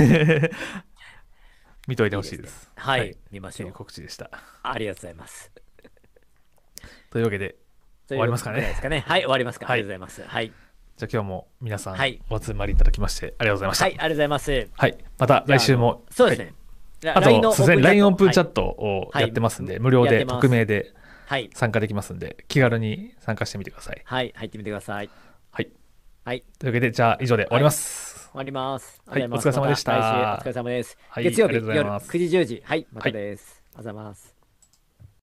見といてほしいです。いいですね、 はい、はい、見ましょう。 告知でした。 ありがとうございます。 というわけで終わりますかね。 ですかね。はい、終わりますか。はい、ありがとうございます。はい。 じゃあ今日も皆さんお集まりいただきましてありがとうございました。 はい、ありがとうございます。 はい、また来週も。 そうですね。 あと、すでに ライン オープンチャットをやってますんで、はい、無料で匿名で参加できますんで、気軽に参加してみてください。 はい、入ってみてください。 はい。 はい。 というわけで、じゃあ以上で終わります。 はい、終わります。 はい、お疲れ様でした。 また来週お疲れ様です。はい、月曜日夜くじじゅうじ、はい、またです。ありがとうございます。